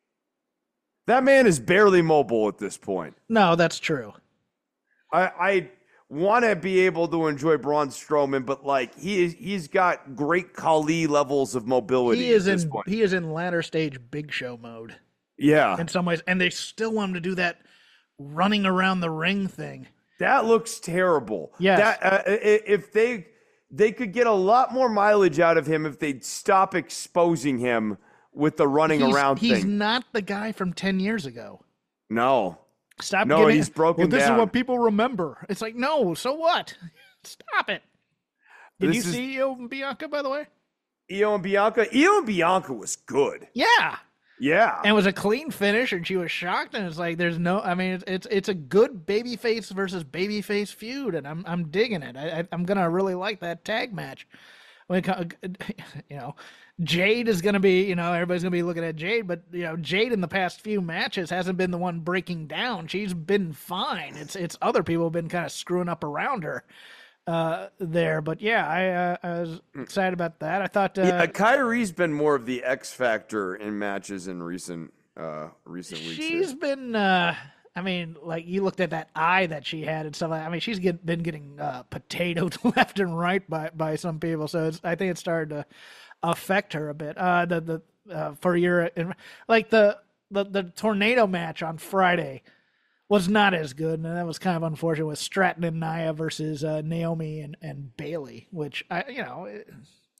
That man is barely mobile at this point. No, that's true. I, I want to be able to enjoy Braun Strowman, but like he is, he's got great Khali levels of mobility. He is at this in point. he is in latter stage Big Show mode Yeah, in some ways, and they still want him to do that running around the ring thing. that looks terrible. Yes. That uh, i- if they they could get a lot more mileage out of him if they'd stop exposing him with the running He's, around he's thing. not the guy from ten years ago. No. Stop. No, giving, he's broken well, this down. is what people remember. It's like, no, so what? Stop it. Did This you is- see Io and Bianca, by the way? Io and Bianca. Io and Bianca was good. Yeah. Yeah. And it was a clean finish, and she was shocked. And it's like, there's no, I mean, it's it's, it's a good babyface versus babyface feud, and I'm I'm digging it. I, I I'm gonna really like that tag match. When it, co- you know, Jade is gonna be, you know, everybody's gonna be looking at Jade, but you know, Jade in the past few matches hasn't been the one breaking down. She's been fine. It's it's other people have been kind of screwing up around her uh, there. But yeah, I uh, I was excited about that. I thought uh, yeah, Kyrie's been more of the X factor in matches in recent uh recent weeks. here. she's been. Uh, I mean, like you looked at that eye that she had and stuff like. I mean, she's get, been getting uh, potatoed left and right by by some people. So it's, I think it started to affect her a bit. Uh, the the uh, for your like the, the the tornado match on Friday was not as good, and that was kind of unfortunate with Stratton and Nia versus uh, Naomi and, and Bailey, which I you know it,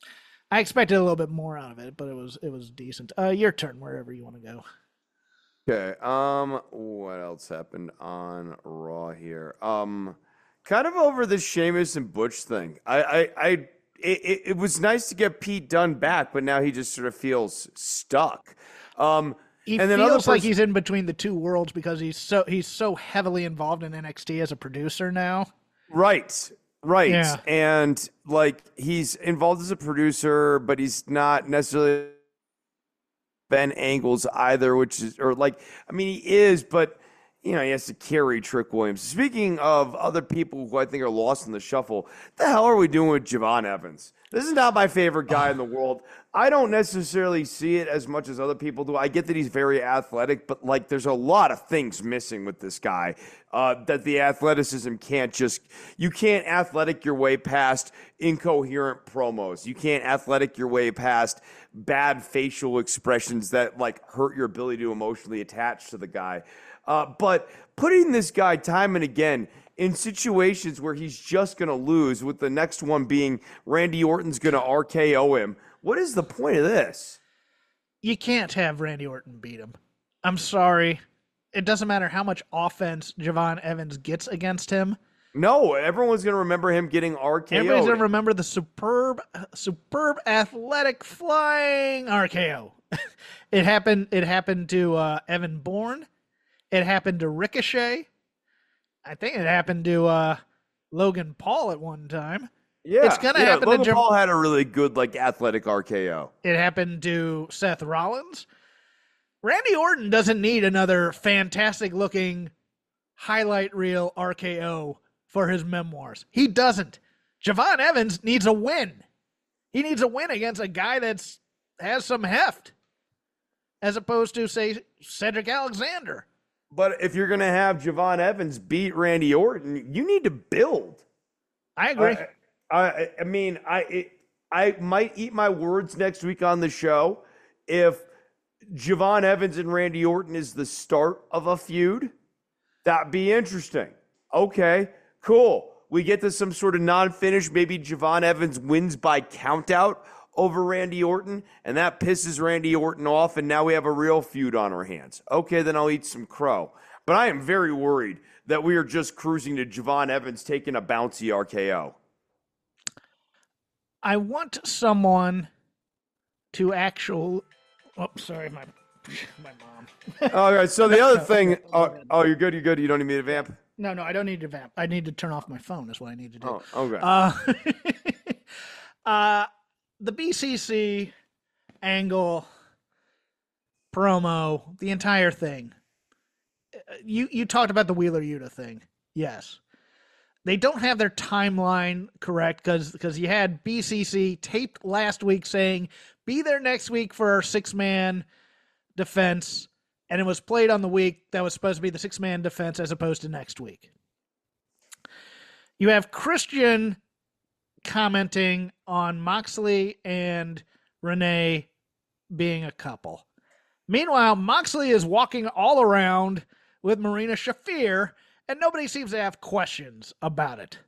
I expected a little bit more out of it, but it was it was decent. Uh, your turn, wherever you want to go. Okay. Um, what else happened on Raw here? Um, kind of over the Sheamus and Butch thing. I, I, I it, it was nice to get Pete Dunne back, but now he just sort of feels stuck. Um, He and then other feels like person- he's in between the two worlds because he's so he's so heavily involved in N X T as a producer now. Right. Right. Yeah. And like he's involved as a producer, but he's not necessarily Ben Angles either, which is or like I mean he is, but you know, he has to carry Trick Williams. Speaking of other people who I think are lost in the shuffle, the hell are we doing with Javon Evans? This is not my favorite guy in the world. I don't necessarily see it as much as other people do. I get that he's very athletic, but like there's a lot of things missing with this guy uh, that the athleticism can't just, you can't athletic your way past incoherent promos. You can't athletic your way past bad facial expressions that like hurt your ability to emotionally attach to the guy. Uh, but putting this guy time and again in situations where he's just going to lose, with the next one being Randy Orton's going to R K O him, what is the point of this? You can't have Randy Orton beat him. I'm sorry. It doesn't matter how much offense Javon Evans gets against him. No, everyone's going to remember him getting R K O'd. Everybody's going to remember the superb, superb athletic flying R K O. it happened. It happened to uh, Evan Bourne. It happened to Ricochet. I think it happened to uh, Logan Paul at one time. Yeah, it's gonna yeah, happen Logan to Jam- Paul had a really good like athletic R K O. It happened to Seth Rollins. Randy Orton doesn't need another fantastic looking highlight reel R K O for his memoirs. He doesn't. Javon Evans needs a win. He needs a win against a guy that's has some heft, as opposed to, say, Cedric Alexander. But if you're going to have Javon Evans beat Randy Orton, you need to build. I agree. I, I, I mean, I it, I might eat my words next week on the show if Javon Evans and Randy Orton is the start of a feud. That'd be interesting. Okay, cool. We get to some sort of non-finish. Maybe Javon Evans wins by countout over Randy Orton, and that pisses Randy Orton off, and now we have a real feud on our hands. Okay, then I'll eat some crow. But I am very worried that we are just cruising to Javon Evans taking a bouncy R K O. I want someone to actual. Oh, sorry, my my mom. All right, so the other thing. Oh, oh, you're good, you're good. You don't need me to vamp? No, no, I don't need to vamp. I need to turn off my phone. That's what I need to do. Oh, okay. Uh, uh, the B C C angle, promo, the entire thing. You you talked about the Wheeler Yuta thing. Yes. They don't have their timeline correct because because you had B C C taped last week saying, be there next week for our six-man defense, and it was played on the week that was supposed to be the six-man defense as opposed to next week. You have Christian commenting on Moxley and Renee being a couple. Meanwhile, Moxley is walking all around with Marina Shafir, and nobody seems to have questions about it.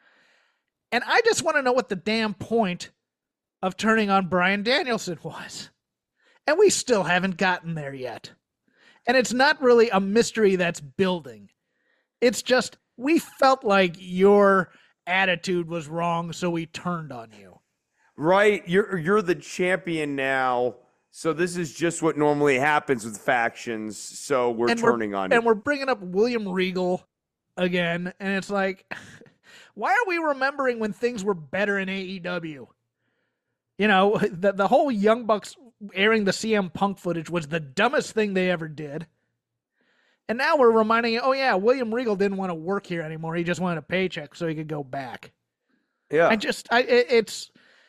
And I just want to know what the damn point of turning on Bryan Danielson was. And we still haven't gotten there yet. And it's not really a mystery that's building. It's just, we felt like your attitude was wrong, so we turned on you. Right, you're you're the champion now, so this is just what normally happens with factions, so we're and turning we're, on you. And we're bringing up William Regal again, and it's like, why are we remembering when things were better in A E W? You know, the, the whole Young Bucks airing the C M Punk footage was the dumbest thing they ever did. And now we're reminding you, oh yeah, William Regal didn't want to work here anymore. He just wanted a paycheck so he could go back. Yeah. I just, I, it, it's,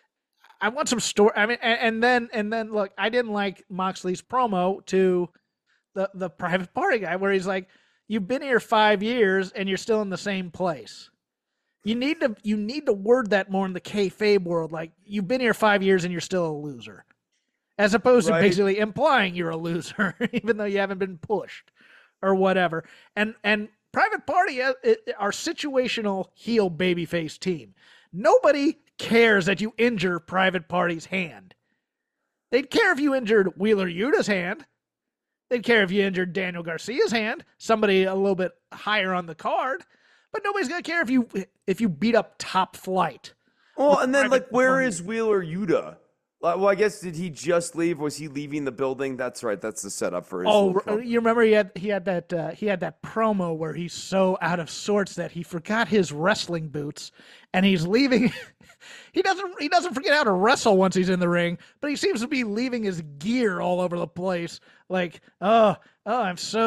I want some story. I mean, and, and then, and then look, I didn't like Moxley's promo to the, the private party guy where he's like, you've been here five years and you're still in the same place. You need to, you need to word that more in the kayfabe world. Like, you've been here five years and you're still a loser, as opposed right. to basically implying you're a loser, even though you haven't been pushed or whatever. And, and private party are situational heel babyface team. Nobody cares that you injure Private Party's hand. They'd care if you injured Wheeler Yuta's hand. They'd care if you injured Daniel Garcia's hand, somebody a little bit higher on the card. But nobody's gonna care if you if you beat up Top Flight. Well, and then Private like, where Party. is Wheeler Yuta? Well, I guess did he just leave? Was he leaving the building? That's right. That's the setup for his. Oh, little you remember he had he had that uh, he had that promo where he's so out of sorts that he forgot his wrestling boots, and he's leaving. he doesn't he doesn't forget how to wrestle once he's in the ring, but he seems to be leaving his gear all over the place. Like, oh, oh, I'm so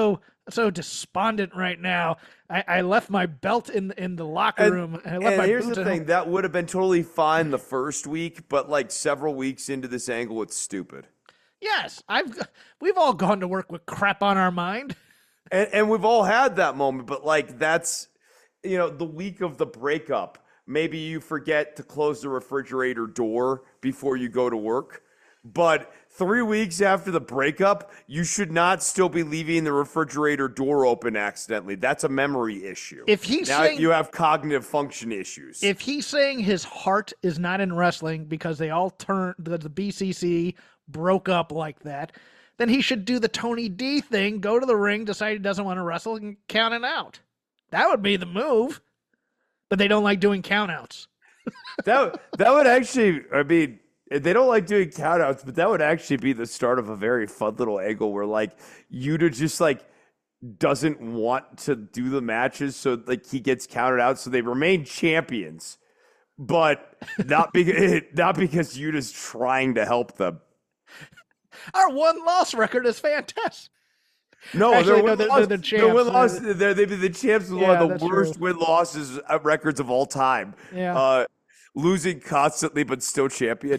so despondent right now. I, I left my belt in in the locker And, room. And I left and my here's boot the at thing: home. that would have been totally fine the first week, but like several weeks into this angle, it's stupid. Yes, I've we've all gone to work with crap on our mind. And and we've all had that moment, but like that's, you know, the week of the breakup. Maybe you forget to close the refrigerator door before you go to work. But three weeks after the breakup, you should not still be leaving the refrigerator door open accidentally. That's a memory issue. If he's now saying- you have cognitive function issues. If he's saying his heart is not in wrestling because they all turned the, the B C C broke up like that, then he should do the Tony D thing, go to the ring, decide he doesn't want to wrestle, and count it out. That would be the move. But they don't like doing countouts. that that would actually, I mean, they don't like doing countouts, but that would actually be the start of a very fun little angle where like Yuta just like doesn't want to do the matches, so like he gets counted out, so they remain champions, but not because not because Yuta's trying to help them. Our one loss record is fantastic. No, Actually, they're no, win they're- loss. they're the They're win champs. loss. They're, they'd be the champs with Yeah, one of the that's worst true. win losses uh, records of all time. Yeah. Uh, losing constantly, but still champion.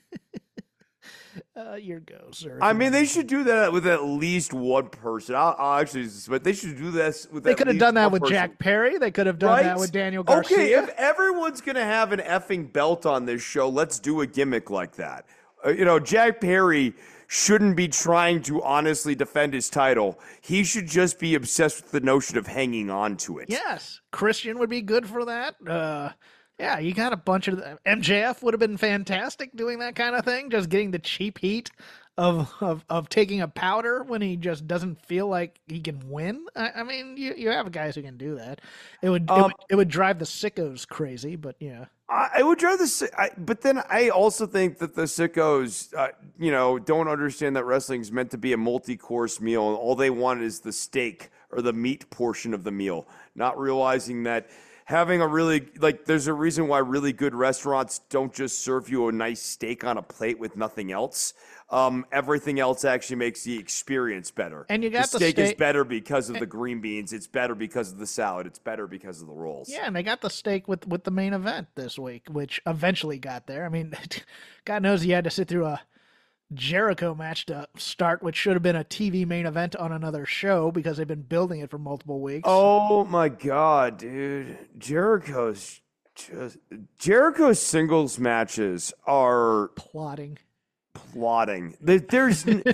Uh, your go, sir. I mean, they should do that with at least one person. I'll, I'll actually, but they should do this with. They at could have least done that one with person. Jack Perry. They could have done Right? that with Daniel Garcia. Okay, if everyone's gonna have an effing belt on this show, let's do a gimmick like that. Uh, you know, Jack Perry shouldn't be trying to honestly defend his title. He should just be obsessed with the notion of hanging on to it. Yes, Christian would be good for that. Uh, yeah, you got a bunch of M J F would have been fantastic doing that kind of thing, just getting the cheap heat of of of taking a powder when he just doesn't feel like he can win. I, I mean, you you have guys who can do that. It would, it Um, would it would drive the sickos crazy, but yeah. I, I would rather say, I, but then I also think that the sickos, uh, you know, don't understand that wrestling is meant to be a multi-course meal, and all they want is the steak or the meat portion of the meal, not realizing that having a really, like, there's a reason why really good restaurants don't just serve you a nice steak on a plate with nothing else. Um, everything else actually makes the experience better. And you got the the steak is steak- better because of the green beans. It's better because of the salad. It's better because of the rolls. Yeah, and they got the steak with, with the main event this week, which eventually got there. I mean, God knows you had to sit through a Jericho match to start, which should have been a T V main event on another show because they've been building it for multiple weeks. Oh my god, dude. Jericho's just Jericho's singles matches are Plotting. plotting. There- There's n-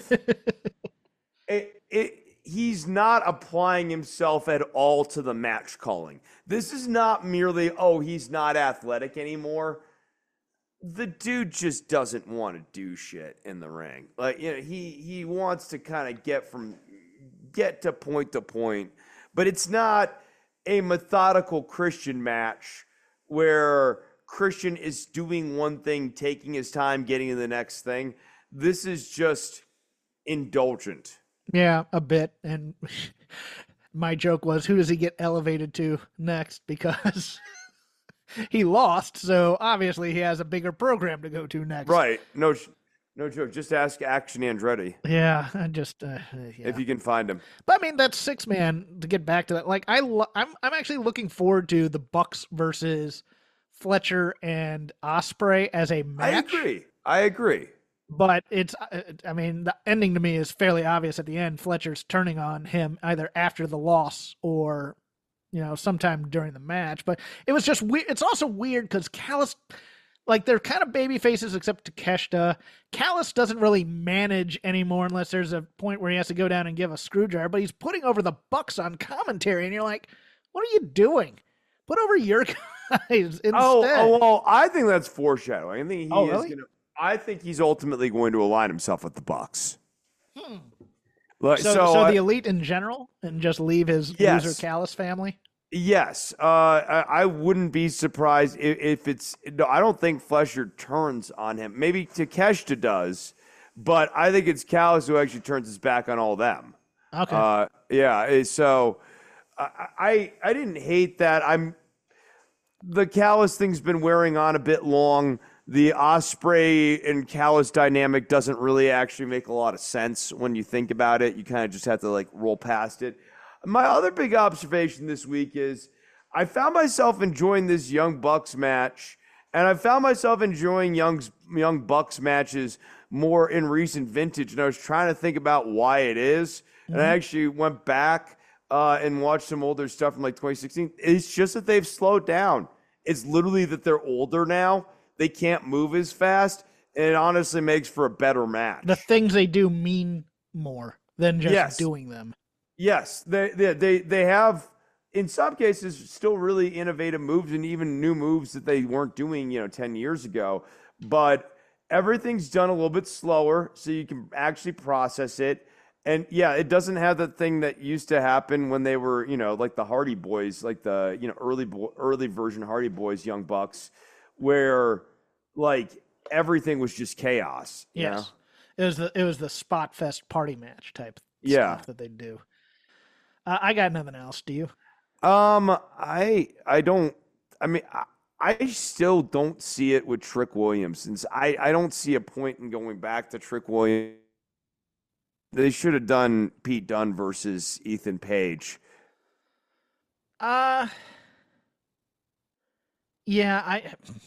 it, it, he's not applying himself at all to the match calling. This is not merely, oh, he's not athletic anymore. The dude just doesn't want to do shit in the ring. Like, you know, he he wants to kind of get from get to point to point, but it's not a methodical Christian match where Christian is doing one thing, taking his time, getting to the next thing. This is just indulgent. Yeah, a bit. And my joke was, who does he get elevated to next? Because he lost, so obviously he has a bigger program to go to next. Right. No sh- no joke. Just ask Action Andretti Yeah, I just uh, yeah. if you can find him. But I mean, that six man to get back to that. Like, I lo- I'm I'm actually looking forward to the Bucks versus Fletcher and Osprey as a match. I agree. I agree. But it's, uh, I mean, the ending to me is fairly obvious at the end. Fletcher's turning on him either after the loss or, you know, sometime during the match. But it was just weird. It's also weird because Callis, like, they're kind of baby faces except Takeshita. Callis doesn't really manage anymore unless there's a point where he has to go down and give a screwdriver. But he's putting over the Bucks on commentary, and you're like, what are you doing? Put over your guys instead. Oh, oh, well, I think that's foreshadowing. I think he Oh, is really? going to. I think he's ultimately going to align himself with the Bucks. Like, So, so, so, uh, the elite in general, and just leave his Yes. loser Callis family. yes, uh, I, I wouldn't be surprised if, if it's. No, I don't think Fletcher turns on him. Maybe Takeshita does, but I think it's Callis who actually turns his back on all them. Okay. Uh, yeah. eh, So I, I I didn't hate that. I'm the Callis thing's been wearing on a bit long. The Osprey and Callis dynamic doesn't really actually make a lot of sense when you think about it. You kind of just have to like roll past it. my other big observation this week is I found myself enjoying this Young Bucks match, and I found myself enjoying Young, Young Bucks matches more in recent vintage, and I was trying to think about why it is, mm-hmm. and I actually went back uh, and watched some older stuff from like twenty sixteen. It's just that they've slowed down. It's literally that they're older now. They can't move as fast, and it honestly makes for a better match. The things they do mean more than just yes. doing them. Yes, they, they they they have, in some cases, still really innovative moves and even new moves that they weren't doing, you know, ten years ago. But everything's done a little bit slower, so you can actually process it. And yeah, it doesn't have that thing that used to happen when they were, you know, like the Hardy Boys, like the, you know, early early version Hardy Boys, Young Bucks, where like everything was just chaos. You yes, know? it was the it was the Spot Fest party match type yeah. stuff that they do. Uh, I got nothing else. Do you? Um, I I don't. I mean, I, I still don't see it with Trick Williams, since I I don't see a point in going back to Trick Williams. They should have done Pete Dunne versus Ethan Page. Uh, yeah, I.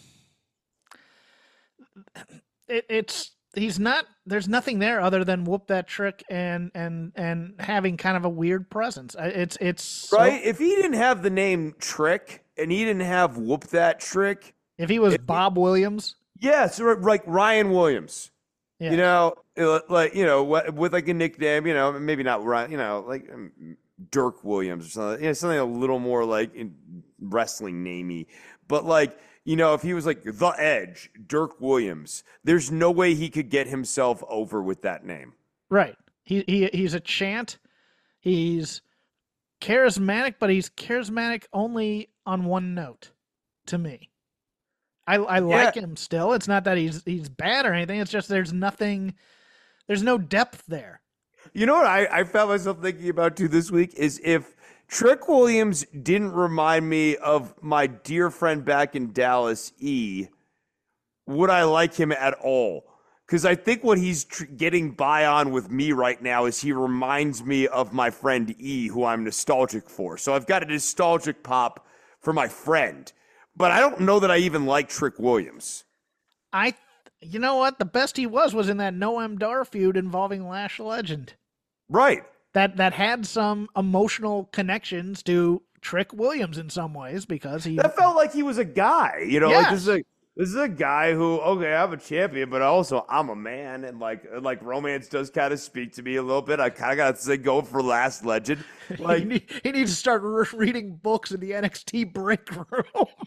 It, it's he's not. There's nothing there other than whoop that trick and and and having kind of a weird presence. It's it's so, right. If he didn't have the name Trick and he didn't have whoop that trick, if he was if Bob he, Williams, yes, yeah, so like Ryan Williams. Yeah. You know, like, you know, with like a nickname, you know, maybe not Ryan, you know, like Dirk Williams or something, you know, something a little more like wrestling namey. But like, you know, if he was like The Edge, Dirk Williams, there's no way he could get himself over with that name. Right. He he he's a chant. He's charismatic, but he's charismatic only on one note to me. I, I like yeah. him still. It's not that he's he's bad or anything. It's just there's nothing, there's no depth there. You know what I, I found myself thinking about too this week is if Trick Williams didn't remind me of my dear friend back in Dallas, E, would I like him at all? Because I think what he's tr- getting by on with me right now is he reminds me of my friend E, who I'm nostalgic for. So I've got a nostalgic pop for my friend. But I don't know that I even like Trick Williams. I, you know what? The best he was was in that Noam Dar feud involving Lash Legend. Right. That that had some emotional connections to Trick Williams in some ways because he. That felt like he was a guy, you know. Yes. Like this is a this is a guy who okay, I'm a champion, but also I'm a man, and like like romance does kind of speak to me a little bit. I kind of got to say go for Last Legend. Like he, need, he needs to start re- reading books in the N X T break room.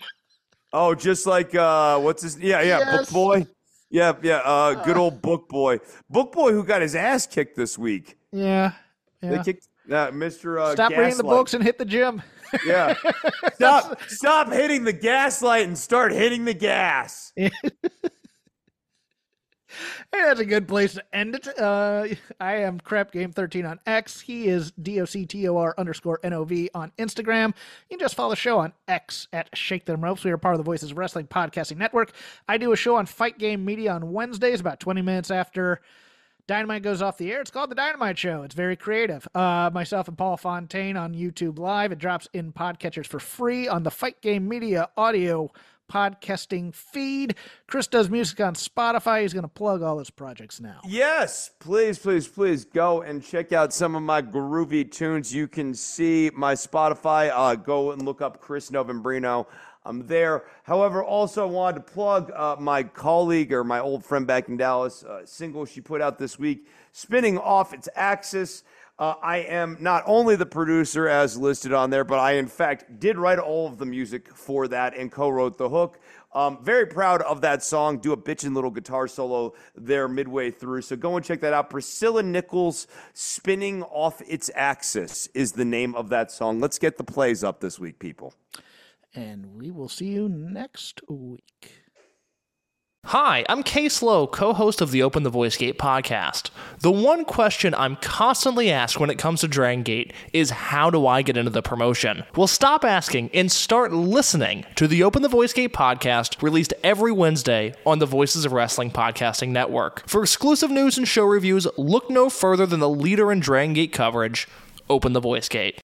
Oh, just like uh, what's his? Yeah, yeah, yes. Book Boy. Yeah, yeah. Uh, good old Book Boy. Book Boy, who got his ass kicked this week. Yeah, yeah. They kicked uh, Mister Uh, Stop Gaslight. reading the books and hit the gym. Yeah. Stop. Stop hitting the gaslight and start hitting the gas. Yeah. Hey, that's a good place to end it. Uh, I am Crap Game thirteen on X. He is D O C T O R underscore N O V on Instagram. You can just follow the show on X at Shake Them Ropes. We are part of the Voices of Wrestling Podcasting Network. I do a show on Fight Game Media on Wednesdays, about twenty minutes after Dynamite goes off the air. It's called The Dynamite Show. It's very creative. Uh, myself and Paul Fontaine on YouTube Live. It drops in podcatchers for free on the Fight Game Media audio podcasting feed. Chris does music on Spotify. He's going to plug all his projects now. Yes, please, please, please go and check out some of my groovy tunes. You can see my Spotify. Uh, go and look up Chris Novembrino. I'm there. However, also wanted to plug uh, my colleague or my old friend back in Dallas, uh, single she put out this week, Spinning Off Its Axis. Uh, I am not only the producer as listed on there, but I, in fact, did write all of the music for that and co-wrote the hook. Um, very proud of that song. Do a bitchin' little guitar solo there midway through. So go and check that out. Priscilla Nichols, Spinning Off Its Axis is the name of that song. Let's get the plays up this week, people. And we will see you next week. Hi, I'm Case Lowe, co-host of the Open the Voice Gate podcast. The one question I'm constantly asked when it comes to Dragon Gate is how do I get into the promotion? Well, stop asking and start listening to the Open the Voice Gate podcast, released every Wednesday on the Voices of Wrestling Podcasting Network. For exclusive news and show reviews, look no further than the leader in Dragon Gate coverage, Open the Voice Gate.